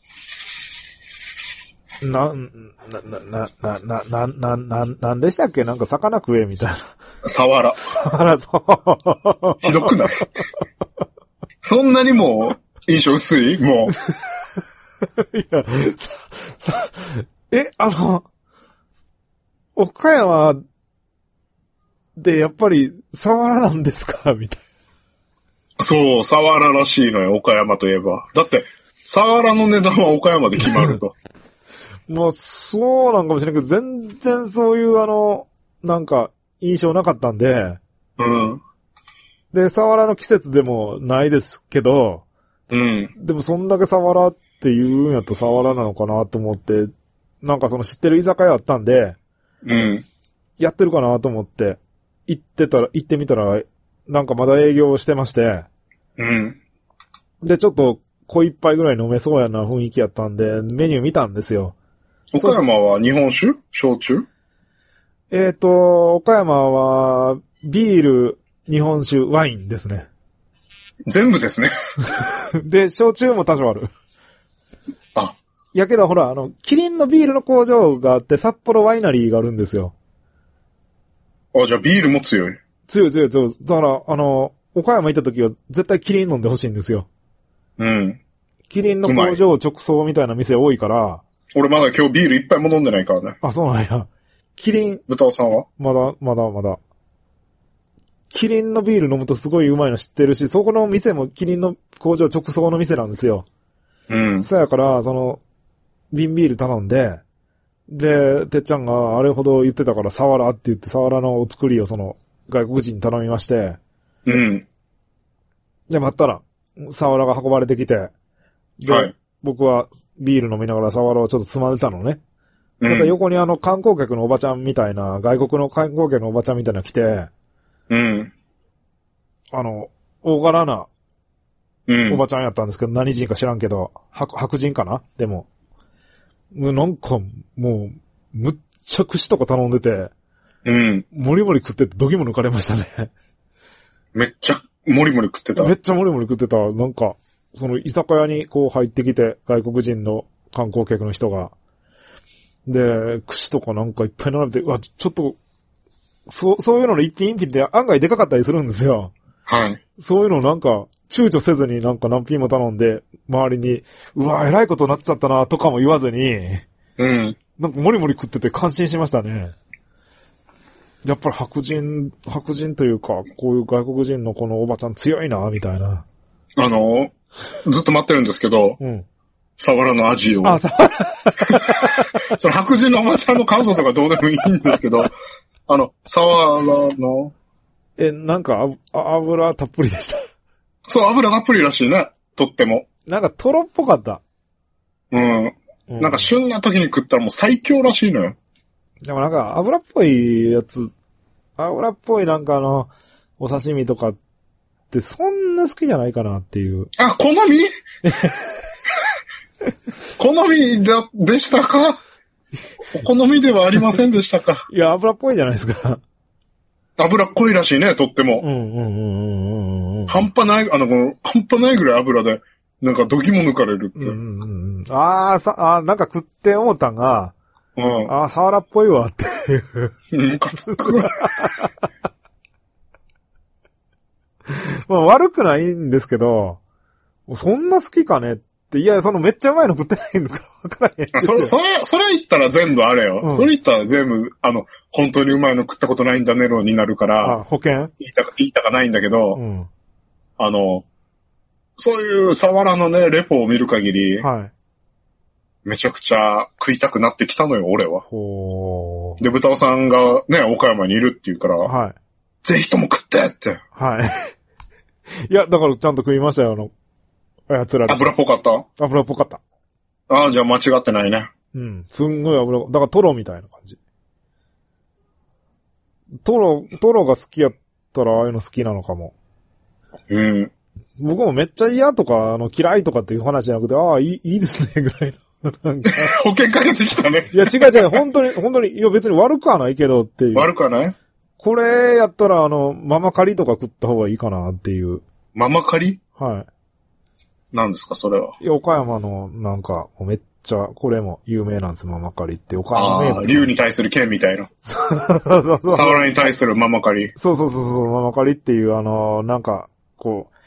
Speaker 1: なんでしたっけなんか魚食えみたいな。
Speaker 2: サワラ。
Speaker 1: そう。
Speaker 2: ひどくないそんなにもう、印象薄いも
Speaker 1: う。いや、岡山でやっぱりサワラなんですかみたい
Speaker 2: な。そう、サワラらしいのよ、岡山といえば。だって、サワラの値段は岡山で決まると。
Speaker 1: まあ、そうなんかもしれないけど、全然そういうなんか、印象なかったんで。うん。で、サワラの季節でもないですけど。うん。でもそんだけサワラって言うんやったらサワラなのかなと思って、なんかその知ってる居酒屋あったんで。うん。やってるかなと思って、行ってみたら、なんかまだ営業してまして。うん。で、ちょっと小一杯ぐらい飲めそうやな雰囲気やったんで、メニュー見たんですよ。
Speaker 2: 岡山は日本酒？焼酎？
Speaker 1: 岡山は、ビール、日本酒、ワインですね。
Speaker 2: 全部ですね。
Speaker 1: で、焼酎も多少ある。
Speaker 2: あ。
Speaker 1: やけどほら、キリンのビールの工場があって、札幌ワイナリーがあるんですよ。
Speaker 2: あ、じゃあビールも強い。
Speaker 1: 強い。だから、岡山行った時は絶対キリン飲んでほしいんですよ。うん。キリンの工場直送みたいな店多いから、
Speaker 2: 俺まだ今日ビール一杯も飲んでないからね。
Speaker 1: あ、そうなんや。キリン。
Speaker 2: 豚尾さんは
Speaker 1: まだ。キリンのビール飲むとすごいうまいの知ってるし、そこの店もキリンの工場直送の店なんですよ。うん。そやから、瓶ビール頼んで、で、てっちゃんがあれほど言ってたからサワラって言ってサワラのお作りを外国人に頼みまして。うん。で、待ったら、サワラが運ばれてきて、で、はい、僕はビール飲みながらサワラをちょっとつまんでたのね。また横に観光客のおばちゃんみたいな、外国の観光客のおばちゃんみたいな来て、うん。大柄な、おばちゃんやったんですけど、何人か知らんけど、白人かなでも。なんか、もう、むっちゃ串とか頼んでて、うん。もりもり食ってて、どぎも抜かれましたね。
Speaker 2: めっちゃ、もりもり食ってた。
Speaker 1: めっちゃもりもり食ってた。なんか、居酒屋にこう入ってきて、外国人の観光客の人が、で、串とかなんかいっぱい並べて、うわ、ちょっと、そういうのの一品って案外でかかったりするんですよ。はい。そういうのなんか、躊躇せずになんか何品も頼んで、周りに、うわ、偉いことになっちゃったな、とかも言わずに、うん。なんかもりもり食ってて感心しましたね。やっぱり白人というか、こういう外国人のこのおばちゃん強いな、みたいな。
Speaker 2: ずっと待ってるんですけど、
Speaker 1: うん。
Speaker 2: サワラの味を。
Speaker 1: あ、サワラ。
Speaker 2: その白人のおばちゃんの感想とかどうでもいいんですけど、サワラの。
Speaker 1: なんか油たっぷりでした。
Speaker 2: そう、油たっぷりらしいね。とっても。
Speaker 1: なんかトロっぽかった。
Speaker 2: うん。なんか旬な時に食ったらもう最強らしいのよ。
Speaker 1: でもなんか油っぽいやつ、油っぽいなんかお刺身とかってそんな好きじゃないかなっていう。
Speaker 2: あ、好み好みでしたか？お好みではありませんでしたか？
Speaker 1: いや、油っぽいじゃないですか。
Speaker 2: 油っこいらしいね、とっても。半端ない、半端ないぐらい油で、なんかドキも抜かれるって。
Speaker 1: なんか食って思ったんが、サワラっぽいわっていう。
Speaker 2: ムカつく。
Speaker 1: まあ悪くないんですけど、そんな好きかねって、いや、めっちゃうまいの食ってないのかわからへんですよ。
Speaker 2: それ言ったら全部あれよ。それ言ったら全部、本当にうまいの食ったことないんだねろになるから。
Speaker 1: 保険
Speaker 2: 言いたかないんだけど、そういうサワラのね、レポを見る限り、はい。めちゃくちゃ食いたくなってきたのよ、俺は。で、豚尾さんがね、岡山にいるって言うから、はい。ぜひとも食ってって。
Speaker 1: はい。いや、だからちゃんと食いましたよ、つられ。
Speaker 2: 油っぽかった？
Speaker 1: 油っぽかった。
Speaker 2: ああ、じゃあ間違ってないね。
Speaker 1: うん。すんごい油、だからトロみたいな感じ。トロが好きやったらああいうの好きなのかも。
Speaker 2: うん。
Speaker 1: 僕もめっちゃ嫌とか、嫌いとかっていう話じゃなくて、ああ、いいですね、ぐらいの。なんか
Speaker 2: 保険かけてきたね。
Speaker 1: いや、違う、本当に、いや別に悪くはないけどっていう。
Speaker 2: 悪くはない？
Speaker 1: これやったら、ママカリとか食った方がいいかなっていう。
Speaker 2: ママカリ？
Speaker 1: はい。
Speaker 2: 何ですか、それは。
Speaker 1: いや、岡山の、なんか、めっちゃ、これも有名なんです、ママカリって。岡山名物。
Speaker 2: 竜に対する剣みたいな。
Speaker 1: そう。
Speaker 2: サワラに対するママカリ。
Speaker 1: そう、ママカリっていう、なんか、こう、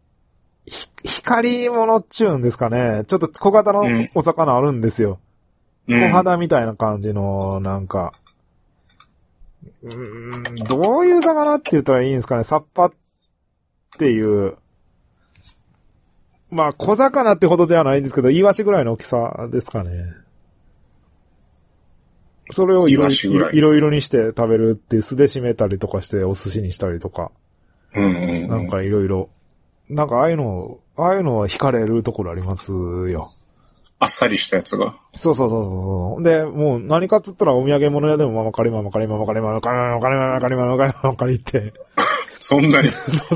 Speaker 1: 光り物っちゅうんですかね。ちょっと小型のお魚あるんですよ。小肌みたいな感じの、なんか、どういう魚って言ったらいいんですかね。サッパっていう、まあ小魚ってほどではないんですけど、イワシぐらいの大きさですかね。それをいろいろにして食べるって酢で締めたりとかしてお寿司にしたりとか。なんかいろいろ。なんかああいうのは惹かれるところありますよ。
Speaker 2: あっさりしたやつが。
Speaker 1: そう。で、もう何かっつったらお土産物屋でもママカリって。
Speaker 2: そんなに。
Speaker 1: そう。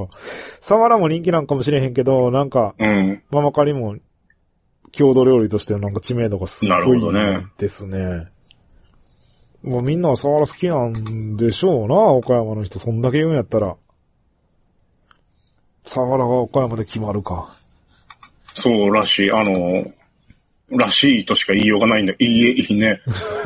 Speaker 1: サワラも人気なんかもしれへんけど、なんか、ママカリも郷土料理としてのなんか知名度がすごいですね。もうみんなサワラ好きなんでしょうな、岡山の人。そんだけ言うんやったら。サワラが岡山で決まるか。
Speaker 2: そうらしい。らしいとしか言いようがないんだ。いいね。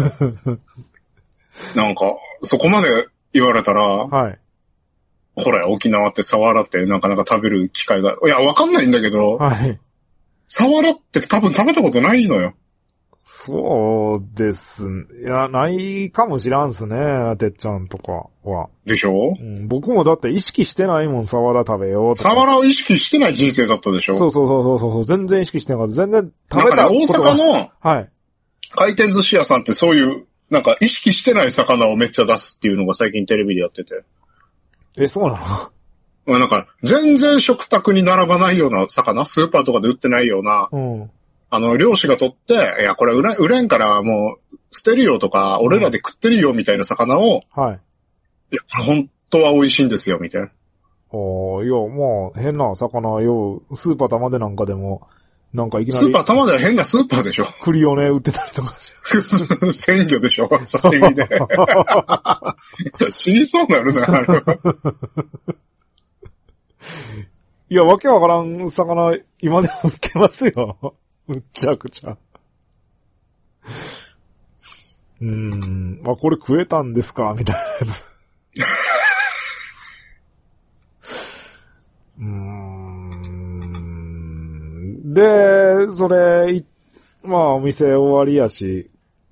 Speaker 2: なんか、そこまで言われたら、はい。ほら、沖縄ってサワラってなかなか食べる機会が、いや、わかんないんだけど、はい。サワラって多分食べたことないのよ。
Speaker 1: そうです。いや、ないかもしらんすね、てっちゃんとかは。
Speaker 2: でしょ？
Speaker 1: 僕もだって意識してないもん、サワラ食べようとか。
Speaker 2: サワラを意識してない人生だったでしょ？
Speaker 1: そう。全然意識してなかった。全然食べたことが。
Speaker 2: 大阪の、はい。回転寿司屋さんってそういう、なんか意識してない魚をめっちゃ出すっていうのが最近テレビでやってて。
Speaker 1: そうな
Speaker 2: の？なんか、全然食卓に並ばないような魚、スーパーとかで売ってないような、漁師が取って、いや、これ売れんからもう捨てるよとか、俺らで食ってるよみたいな魚を、はい。いや、本当は美味しいんですよ、みたいな。
Speaker 1: いや、まあ、変な魚よ、スーパー玉でなんかでも、なんかいきなり。
Speaker 2: スーパー玉では変なスーパーでしょ。
Speaker 1: 栗をね、売ってたりとかして。
Speaker 2: 鮮魚でしょ、刺身で。死にそうなるな、あれは。
Speaker 1: いや、わけわからん魚、今でも売ってますよ。むっちゃくちゃ。これ食えたんですかみたいなやつ。で、それ、まあお店終わりやし、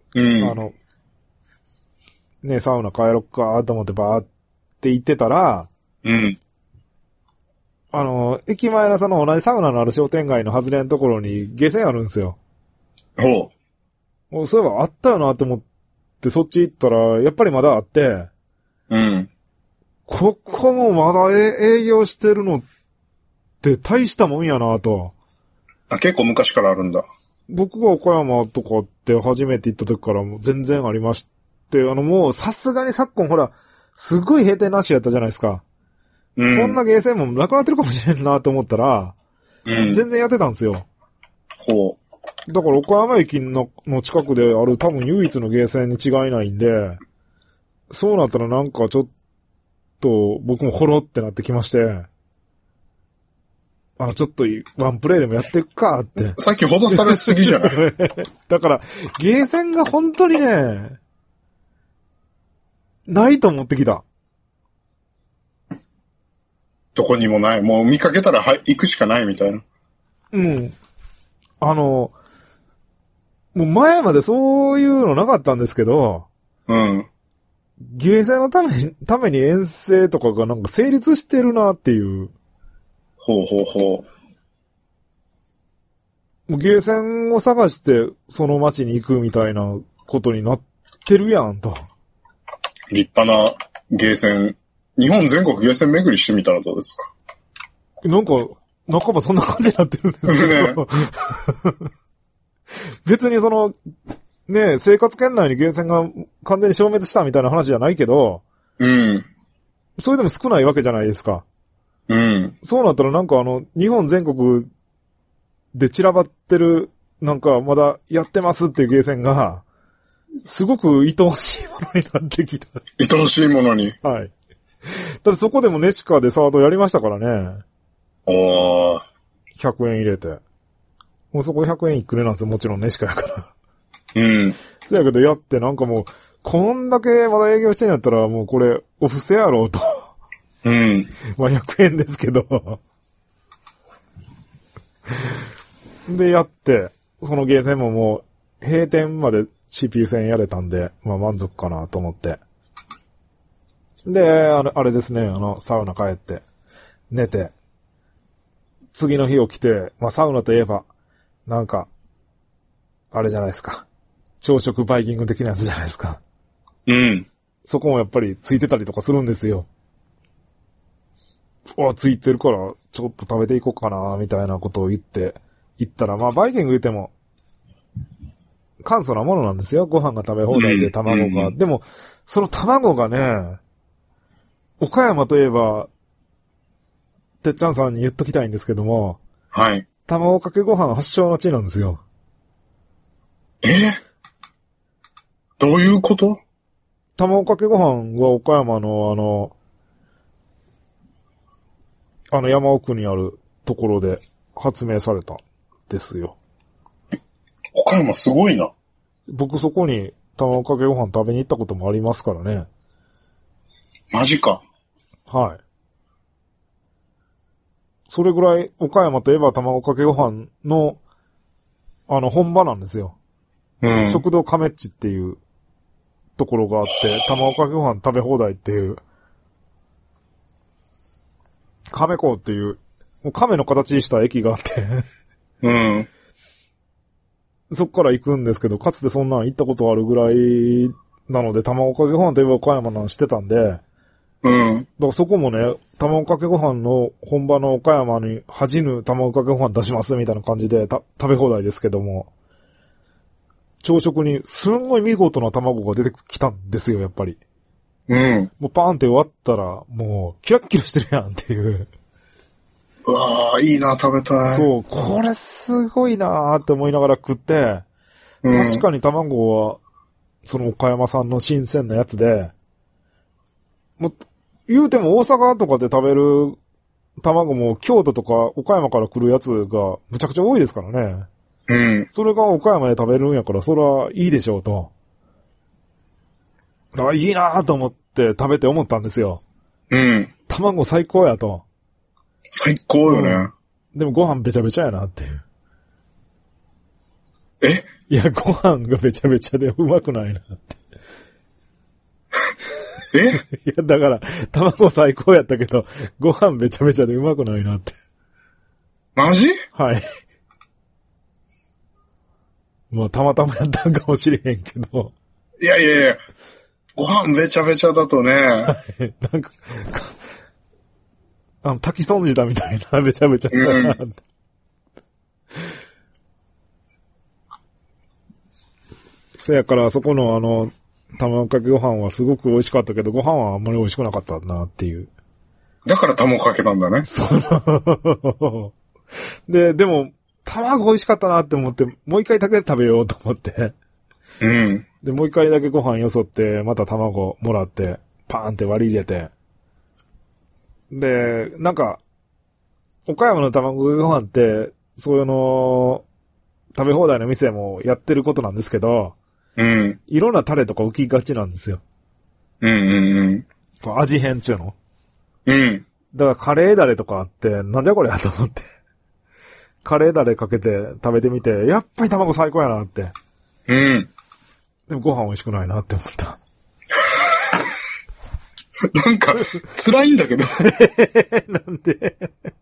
Speaker 1: ね、サウナ帰ろっかと思ってバーって行ってたら、 駅前のその同じサウナのある商店街の外れのところにゲーセンあるんですよ。
Speaker 2: ほ
Speaker 1: う。そういえばあったよなって思ってそっち行ったら、やっぱりまだあって、
Speaker 2: うん。
Speaker 1: ここもまだ営業してるのって大したもんやなと。
Speaker 2: あ、結構昔からあるんだ。
Speaker 1: 僕が岡山とかって初めて行った時からも全然ありまして、もうさすがに昨今ほら、すごい閉店なしやったじゃないですか。うん。こんなゲーセンもなくなってるかもしれんなと思ったら、うん。全然やってたんですよ。
Speaker 2: ほ
Speaker 1: う。だから岡山駅の近くである多分唯一のゲーセンに違いないんで、そうなったらなんかちょっと僕もほろってなってきまして、ちょっとワンプレイでもやっていくかって。
Speaker 2: さっきほどされすぎじゃない
Speaker 1: だから、ゲーセンが本当にね、ないと思ってきた。
Speaker 2: どこにもない。もう見かけたら行くしかないみたいな。
Speaker 1: うん。もう前までそういうのなかったんですけど、
Speaker 2: うん。
Speaker 1: ゲーセンのために遠征とかがなんか成立してるなっていう。
Speaker 2: ほうほうほ
Speaker 1: う。ゲーセンを探してその街に行くみたいなことになってるやんと。
Speaker 2: 立派なゲーセン。日本全国ゲーセン巡りしてみたらどうですか？
Speaker 1: なんか、半ばそんな感じになってるんですけど。別にね、生活圏内にゲーセンが完全に消滅したみたいな話じゃないけど、
Speaker 2: うん。
Speaker 1: それでも少ないわけじゃないですか。
Speaker 2: うん。
Speaker 1: そうなったらなんか日本全国で散らばってる、なんかまだやってますっていうゲーセンが、すごく愛おしいものになってきた。
Speaker 2: 愛おしいものに。
Speaker 1: はい。だってそこでもネシカでサードやりましたからね。
Speaker 2: おー。
Speaker 1: 100円入れて。もうそこで100円いくれなんですよ。もちろんネシカやから。
Speaker 2: うん。
Speaker 1: そうやけどやってなんかもう、こんだけまだ営業してんやったらもうこれお布施やろうと。
Speaker 2: うん。
Speaker 1: まあ100円ですけど。でやって、そのゲーセンももう閉店まで CPU 戦やれたんで、まあ満足かなと思って。で、あれですね、サウナ帰って、寝て、次の日起きて、まあサウナといえば、なんか、あれじゃないですか。朝食バイキング的なやつじゃないですか。
Speaker 2: うん。
Speaker 1: そこもやっぱりついてたりとかするんですよ。ついてるから、ちょっと食べていこうかな、みたいなことを言って、行ったら、まあバイキング言っても、簡素なものなんですよ。ご飯が食べ放題で卵が。でも、その卵がね、岡山といえば、てっちゃんさんに言っときたいんですけども、
Speaker 2: はい。
Speaker 1: 卵かけご飯発祥の地なんですよ。
Speaker 2: どういうこと？
Speaker 1: 卵かけご飯は岡山の山奥にあるところで発明されたんですよ。
Speaker 2: 岡山すごいな。
Speaker 1: 僕そこに卵かけご飯食べに行ったこともありますからね。
Speaker 2: マジか。
Speaker 1: はい。それぐらい岡山といえば卵かけご飯の本場なんですよ。うん。食堂カメッチっていうところがあって、卵かけご飯食べ放題っていう、亀港っていう、もう亀の形した駅があって
Speaker 2: うん。
Speaker 1: そっから行くんですけど、かつてそんなん行ったことあるぐらいなので、卵かけご飯といえば岡山なんしてたんで、
Speaker 2: うん。
Speaker 1: だからそこもね、卵かけご飯の本場の岡山に恥じぬ卵かけご飯出しますみたいな感じで食べ放題ですけども、朝食にすんごい見事な卵が出てきたんですよ、やっぱり。
Speaker 2: うん。
Speaker 1: もうパーンって終わったら、もうキラッキラしてるやんっていう。
Speaker 2: うわー、いいな、食べたい。
Speaker 1: そう、これすごいなーって思いながら食って、確かに卵は、その岡山産の新鮮なやつで、もう、言うても大阪とかで食べる卵も京都とか岡山から来るやつがむちゃくちゃ多いですからね。
Speaker 2: うん。
Speaker 1: それが岡山で食べるんやから、それはいいでしょうと。いいなーと思って食べて思ったんですよ。
Speaker 2: うん。
Speaker 1: 卵最高やと。
Speaker 2: 最高よね。
Speaker 1: でもご飯べちゃべちゃやなっていう。
Speaker 2: い
Speaker 1: や、ご飯がべちゃべちゃでうまくないなって。 いや、だから、卵最高やったけど、ご飯めちゃめちゃでうまくないなって。
Speaker 2: マジ？
Speaker 1: はい。まあ、たまたまやったんかもしれへんけど。
Speaker 2: いやいやいや、ご飯べちゃべちゃだとね。はい。なんか、
Speaker 1: 炊き損じたみたいな、べちゃべちゃさ、うん。せやから、そこの卵かけご飯はすごく美味しかったけど、ご飯はあんまり美味しくなかったなっていう。
Speaker 2: だから卵かけたんだね。
Speaker 1: そうそう。でも、卵美味しかったなって思って、もう一回だけ食べようと思って。
Speaker 2: うん。
Speaker 1: で、もう一回だけご飯よそって、また卵もらって、パーンって割り入れて。で、なんか、岡山の卵かけご飯って、そういう食べ放題の店もやってることなんですけど、
Speaker 2: うん。
Speaker 1: いろんなタレとか浮きがちなんですよ。
Speaker 2: うんうん
Speaker 1: うん。味変っちゅうの。
Speaker 2: うん。
Speaker 1: だからカレーダレとかあって、なんじゃこれやと思って。カレーダレかけて食べてみて、やっぱり卵最高やなって。
Speaker 2: うん。
Speaker 1: でもご飯美味しくないなって思った。
Speaker 2: なんか、辛いんだけど。
Speaker 1: なんで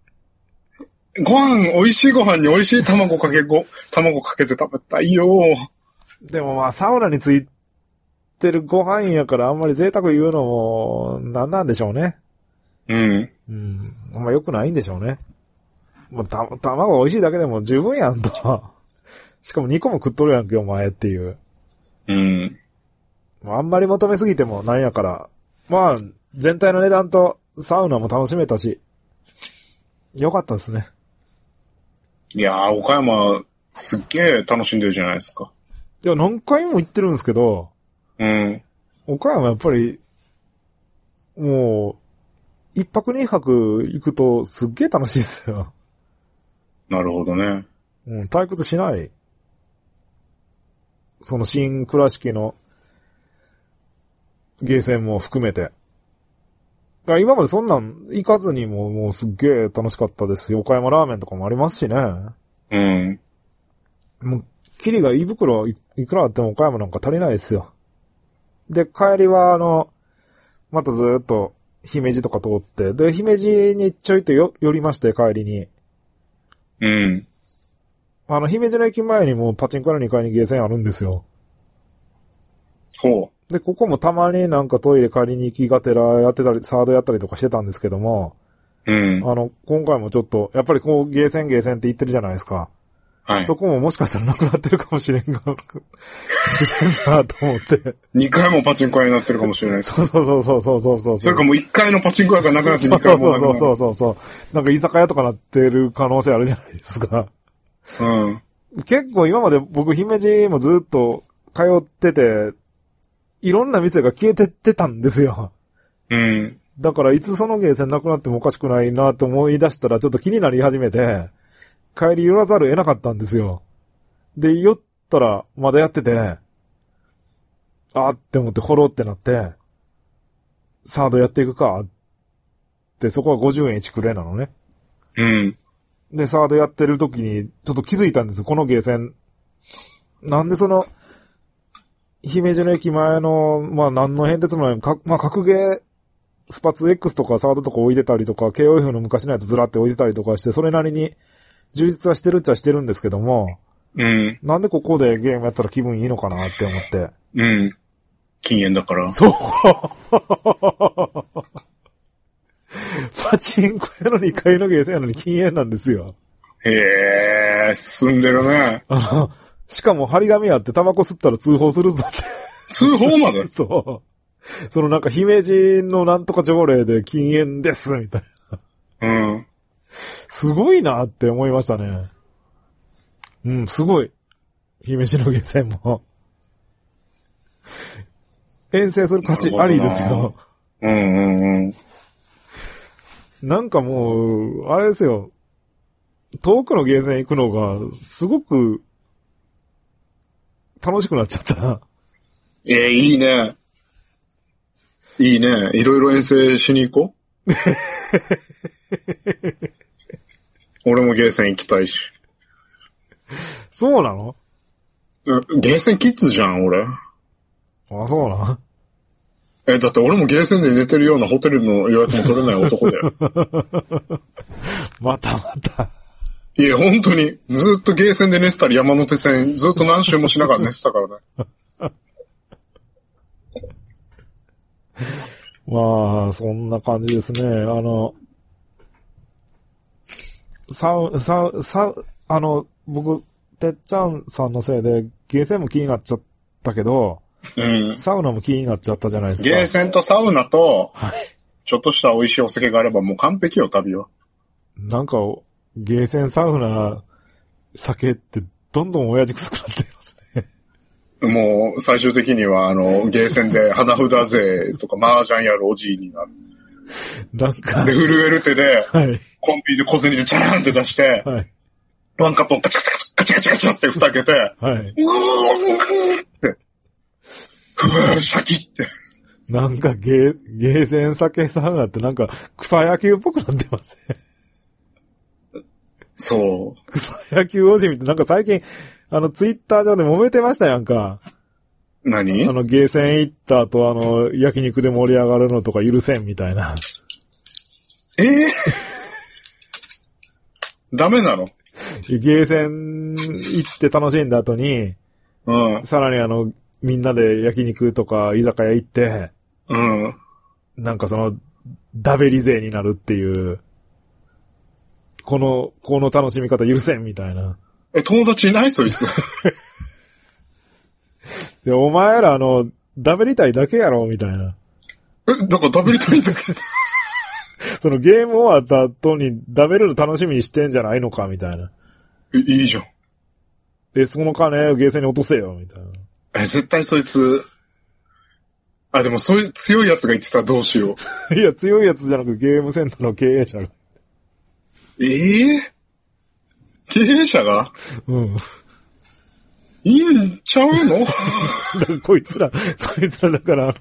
Speaker 2: 美味しいご飯に美味しい卵かけて食べたいよ。
Speaker 1: でもまあ、サウナについてるご飯やからあんまり贅沢言うのも、なんでしょうね。
Speaker 2: うん。
Speaker 1: うん。あんま良くないんでしょうね。もう卵美味しいだけでも十分やんと。しかも2個も食っとるやんけ、お前っていう。
Speaker 2: うん。
Speaker 1: あんまり求めすぎてもなんやから。まあ、全体の値段とサウナも楽しめたし、良かったですね。
Speaker 2: いやー、岡山、すっげー楽しんでるじゃないですか。
Speaker 1: いや、何回も行ってるんですけど、
Speaker 2: うん。
Speaker 1: 岡山やっぱり、もう、一泊二泊行くとすっげー楽しいっすよ。
Speaker 2: なるほどね。
Speaker 1: うん、退屈しない。その新倉敷のゲーセンも含めて。今までそんなん行かずにもうすっげー楽しかったですよ。岡山ラーメンとかもありますしね。
Speaker 2: うん。
Speaker 1: もう、キリが胃袋いくらあっても岡山なんか足りないですよ。で、帰りはまたずーっと姫路とか通って、で、姫路にちょいと寄りまして、帰りに。
Speaker 2: うん。
Speaker 1: 姫路の駅前にもパチンコの2階にゲーセンあるんですよ。
Speaker 2: ほう。
Speaker 1: で、ここもたまになんかトイレ借りに行きがてらやってたり、サードやったりとかしてたんですけども、
Speaker 2: うん。
Speaker 1: 今回もちょっと、やっぱりこうゲーセンって言ってるじゃないですか。
Speaker 2: はい。
Speaker 1: そこももしかしたらなくなってるかもしれんなと思って。
Speaker 2: 2回もパチンコ屋になってるかもしれない。
Speaker 1: そう。
Speaker 2: それかもう1回のパチンコ屋がなくなって2回もなくなってる。
Speaker 1: そう。なんか居酒屋とかなってる可能性あるじゃないですか。
Speaker 2: うん。
Speaker 1: 結構今まで僕姫路もずっと通ってて、いろんな店が消えてってたんですよ。
Speaker 2: うん。
Speaker 1: だからいつそのゲーセンなくなってもおかしくないなと思い出したらちょっと気になり始めて、帰り寄らざるを得なかったんですよ。で、寄ったらまだやってて、あーって思ってホロってなって、サードやっていくかって、そこは50円1くれなのね。
Speaker 2: うん。
Speaker 1: で、サードやってる時にちょっと気づいたんですよ。このゲーセン。なんで姫路の駅前の、まあ何の変哲もない、まあ格ゲー、スパツ X とかサードとか置いてたりとか、KOF の昔のやつずらって置いてたりとかして、それなりに充実はしてるっちゃしてるんですけども、
Speaker 2: うん。
Speaker 1: なんでここでゲームやったら気分いいのかなって思って。
Speaker 2: うん。禁煙だから。
Speaker 1: そうパチンコ屋の2階のゲーセンやのに禁煙なんですよ。
Speaker 2: へー、進んでるね。
Speaker 1: しかも張り紙あってタバコ吸ったら通報するぞって。
Speaker 2: 通報まで
Speaker 1: そう。なんか姫路のなんとか条例で禁煙です、みたい
Speaker 2: な。うん。
Speaker 1: すごいなって思いましたね。うん、すごい。姫路のゲーセンも。遠征する価値ありですよ。
Speaker 2: うん。
Speaker 1: なんかもう、あれですよ。遠くのゲーセン行くのが、すごく、楽しくなっちゃった。
Speaker 2: いいね。いいね。いろいろ遠征しに行こう。俺もゲーセン行きたいし。
Speaker 1: そうなの？
Speaker 2: ゲーセンキッズじゃん、俺。
Speaker 1: あ、そうなの？
Speaker 2: だって俺もゲーセンで寝てるようなホテルの予約も取れない男だよ。
Speaker 1: また。
Speaker 2: いや、本当に、ずっとゲーセンで寝てたり山手線、ずっと何周もしながら寝てたからね。
Speaker 1: まあ、そんな感じですね。僕、てっちゃんさんのせいで、ゲーセンも気になっちゃったけど、
Speaker 2: うん。
Speaker 1: サウナも気になっちゃったじゃないですか。
Speaker 2: ゲーセンとサウナと、
Speaker 1: はい。
Speaker 2: ちょっとした美味しいお酒があればもう完璧よ、旅は。
Speaker 1: なんか、ゲーセン、サウナ、酒ってどんどん親父臭くなってますね。
Speaker 2: もう、最終的には、ゲーセンで花札勢とか麻雀やるおじいになる。
Speaker 1: なんか。
Speaker 2: で、震える手で、
Speaker 1: はい。
Speaker 2: コンビニで小銭でチャーンって出して、はい。ワンカップをカチャカチャカチャカチャカチャって蓋開けて、はい。うーって、ふわー、シャキって。
Speaker 1: なんかゲーセン酒サウナってなんか草野球っぽくなってますね。
Speaker 2: そう。
Speaker 1: 草野球おじみってなんか最近、ツイッター上で揉めてましたやんか。
Speaker 2: 何？
Speaker 1: ゲーセン行った後焼肉で盛り上がるのとか許せんみたいな。
Speaker 2: ダメなの？
Speaker 1: ゲーセン行って楽しんだ後に、
Speaker 2: うん。
Speaker 1: さらにみんなで焼肉とか居酒屋行って、
Speaker 2: うん。
Speaker 1: なんかダベリ勢になるっていう、この楽しみ方許せんみたいな。
Speaker 2: 友達いないそいつ。
Speaker 1: で、お前らダベりたいだけやろみたいな。
Speaker 2: だからダベりたいんだけど。
Speaker 1: ゲーム終わった後にダベるの楽しみにしてんじゃないのかみたいな。
Speaker 2: いいじゃん。
Speaker 1: で、その金ゲーセンに落とせよみたいな。
Speaker 2: 絶対そいつ、でもそういう強いやつが言ってたらどうしよ
Speaker 1: う。いや、強いやつじゃなくゲームセンターの経営者が。
Speaker 2: 経営者が？
Speaker 1: うん。
Speaker 2: いいんちゃうの？
Speaker 1: だからこいつらだから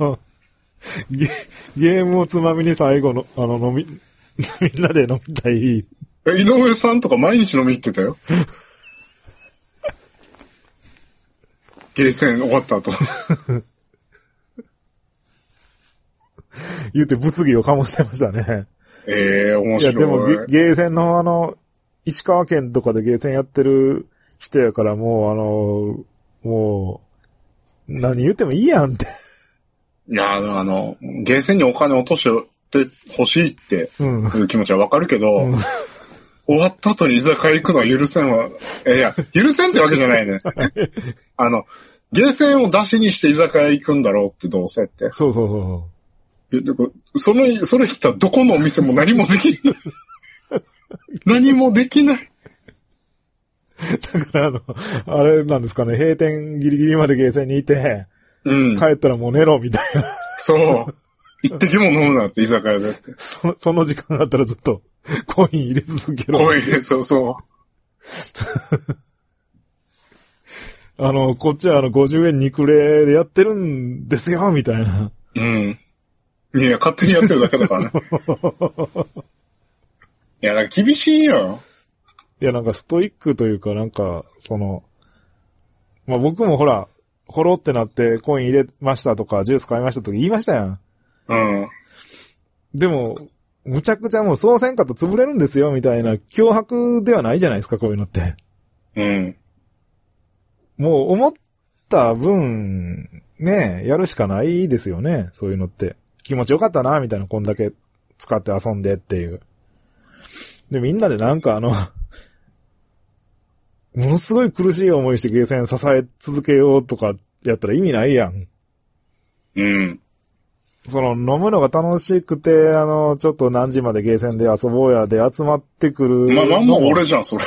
Speaker 1: ゲームをつまみに最後の、みんなで飲みたい。
Speaker 2: 井上さんとか毎日飲み行ってたよ。ゲーセン終わった後。
Speaker 1: 言うて物議を醸してましたね。
Speaker 2: 面白い。
Speaker 1: いや、でもゲーセンの石川県とかでゲーセンやってる人やからもう何言ってもいいやんって。
Speaker 2: いや、ゲーセンにお金落としてほしいっていう気持ちはわかるけど、終わった後に居酒屋行くのは許せんわ。いや、許せんってわけじゃないね。ゲーセンを出しにして居酒屋行くんだろうってどうせって。
Speaker 1: そう。
Speaker 2: それ言ったらどこのお店も何もできない。何もできない。
Speaker 1: だからあれなんですかね、閉店ギリギリまでゲーセンにいて、帰ったらもう寝ろみたいな。
Speaker 2: そう。一滴も飲むなって居酒屋でって。
Speaker 1: その時間があったらずっとコイン入れ続けろ。
Speaker 2: コイン入れ、そう。
Speaker 1: こっちは50円肉霊でやってるんですよ、みたいな。
Speaker 2: うん。いや、勝手にやってるだけだからね。いや、なんか厳しいよ。
Speaker 1: いや、なんかストイックというか、なんか、まあ、僕もほら、ほろってなってコイン入れましたとか、ジュース買いましたとか言いましたやん。
Speaker 2: うん。
Speaker 1: でも、むちゃくちゃもうそうせんかと潰れるんですよ、みたいな脅迫ではないじゃないですか、こういうのって。
Speaker 2: うん。
Speaker 1: もう思った分、ね、やるしかないですよね、そういうのって。気持ちよかったな、みたいな、こんだけ使って遊んでっていう。で、みんなでなんかものすごい苦しい思いしてゲーセン支え続けようとかやったら意味ないやん。
Speaker 2: うん。
Speaker 1: 飲むのが楽しくて、ちょっと何時までゲーセンで遊ぼうやで集まってくる。
Speaker 2: まんま俺じゃん、それ。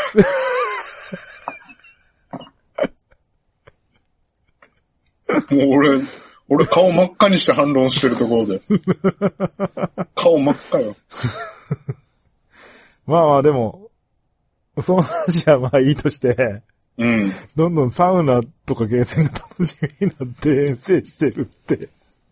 Speaker 2: もう俺顔真っ赤にして反論してるところで。顔真っ赤よ。
Speaker 1: まあでも、その話はまあいいとして、
Speaker 2: うん。
Speaker 1: どんどんサウナとかゲーセンが楽しみになって遠征してるって。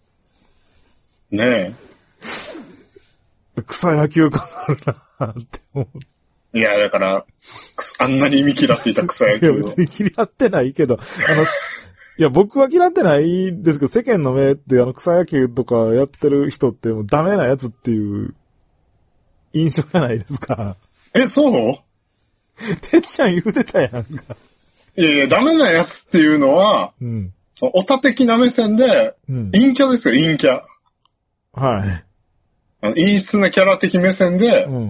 Speaker 2: ね
Speaker 1: え。草野球感あるなって思う。
Speaker 2: いや、だから、あんなに意味嫌っていた草野球を。
Speaker 1: いや、別に嫌ってないけど、 いや、僕は嫌ってないんですけど、世間の目って草野球とかやってる人ってもうダメなやつっていう印象じゃないですか。
Speaker 2: そう
Speaker 1: てっちゃん言うてたやんか。
Speaker 2: いやいや、ダメなやつっていうのは、うん。オタ的な目線で、うん、陰キャですよ、陰キャ。
Speaker 1: はい。
Speaker 2: 陰湿なキャラ的目線で、うん、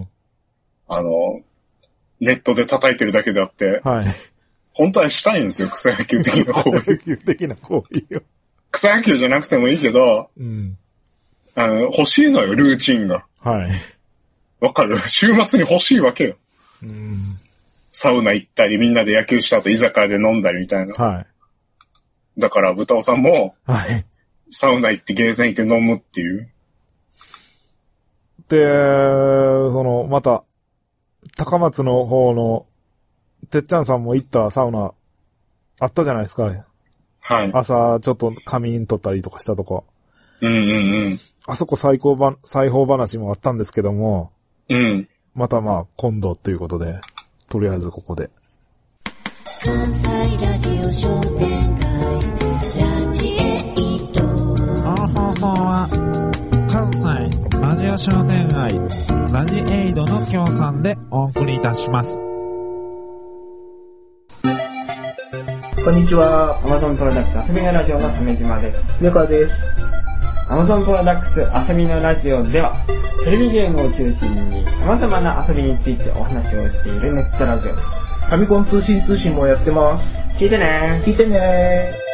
Speaker 2: ネットで叩いてるだけであって、はい。本当はしたいんですよ、草野球的な行為。
Speaker 1: 草野球的な行為よ。
Speaker 2: 草野球じゃなくてもいいけど、うん。欲しいのよ、ルーチンが。はい。わかる？週末に欲しいわけよ。うん。サウナ行ったり、みんなで野球した後居酒屋で飲んだりみたいな。はい。だから、豚尾さんも、はい。サウナ行ってゲーセン行って飲むっていう。
Speaker 1: で、また、高松の方の、てっちゃんさんも行ったサウナ、あったじゃないですか。はい。朝、ちょっと仮眠取ったりとかしたとこ。うんうんうん。あそこ裁縫話もあったんですけども。うん。また今度ということで、とりあえずここで。関西ラジオ商店街、ラジエイト。この放送は、関西ラジオ商店街、ラジエイドの協賛でお送りいたします。
Speaker 3: こんにちは。Amazon プロダクツ遊びのラジオの鮫島です。
Speaker 4: 猫です。
Speaker 3: Amazon プロダクツ遊びのラジオでは、テレビゲームを中心に様々な遊びについてお話をしているネットラジオです。
Speaker 4: ファミコン通信もやってます。
Speaker 3: 聞いてね。
Speaker 4: 聞いてね。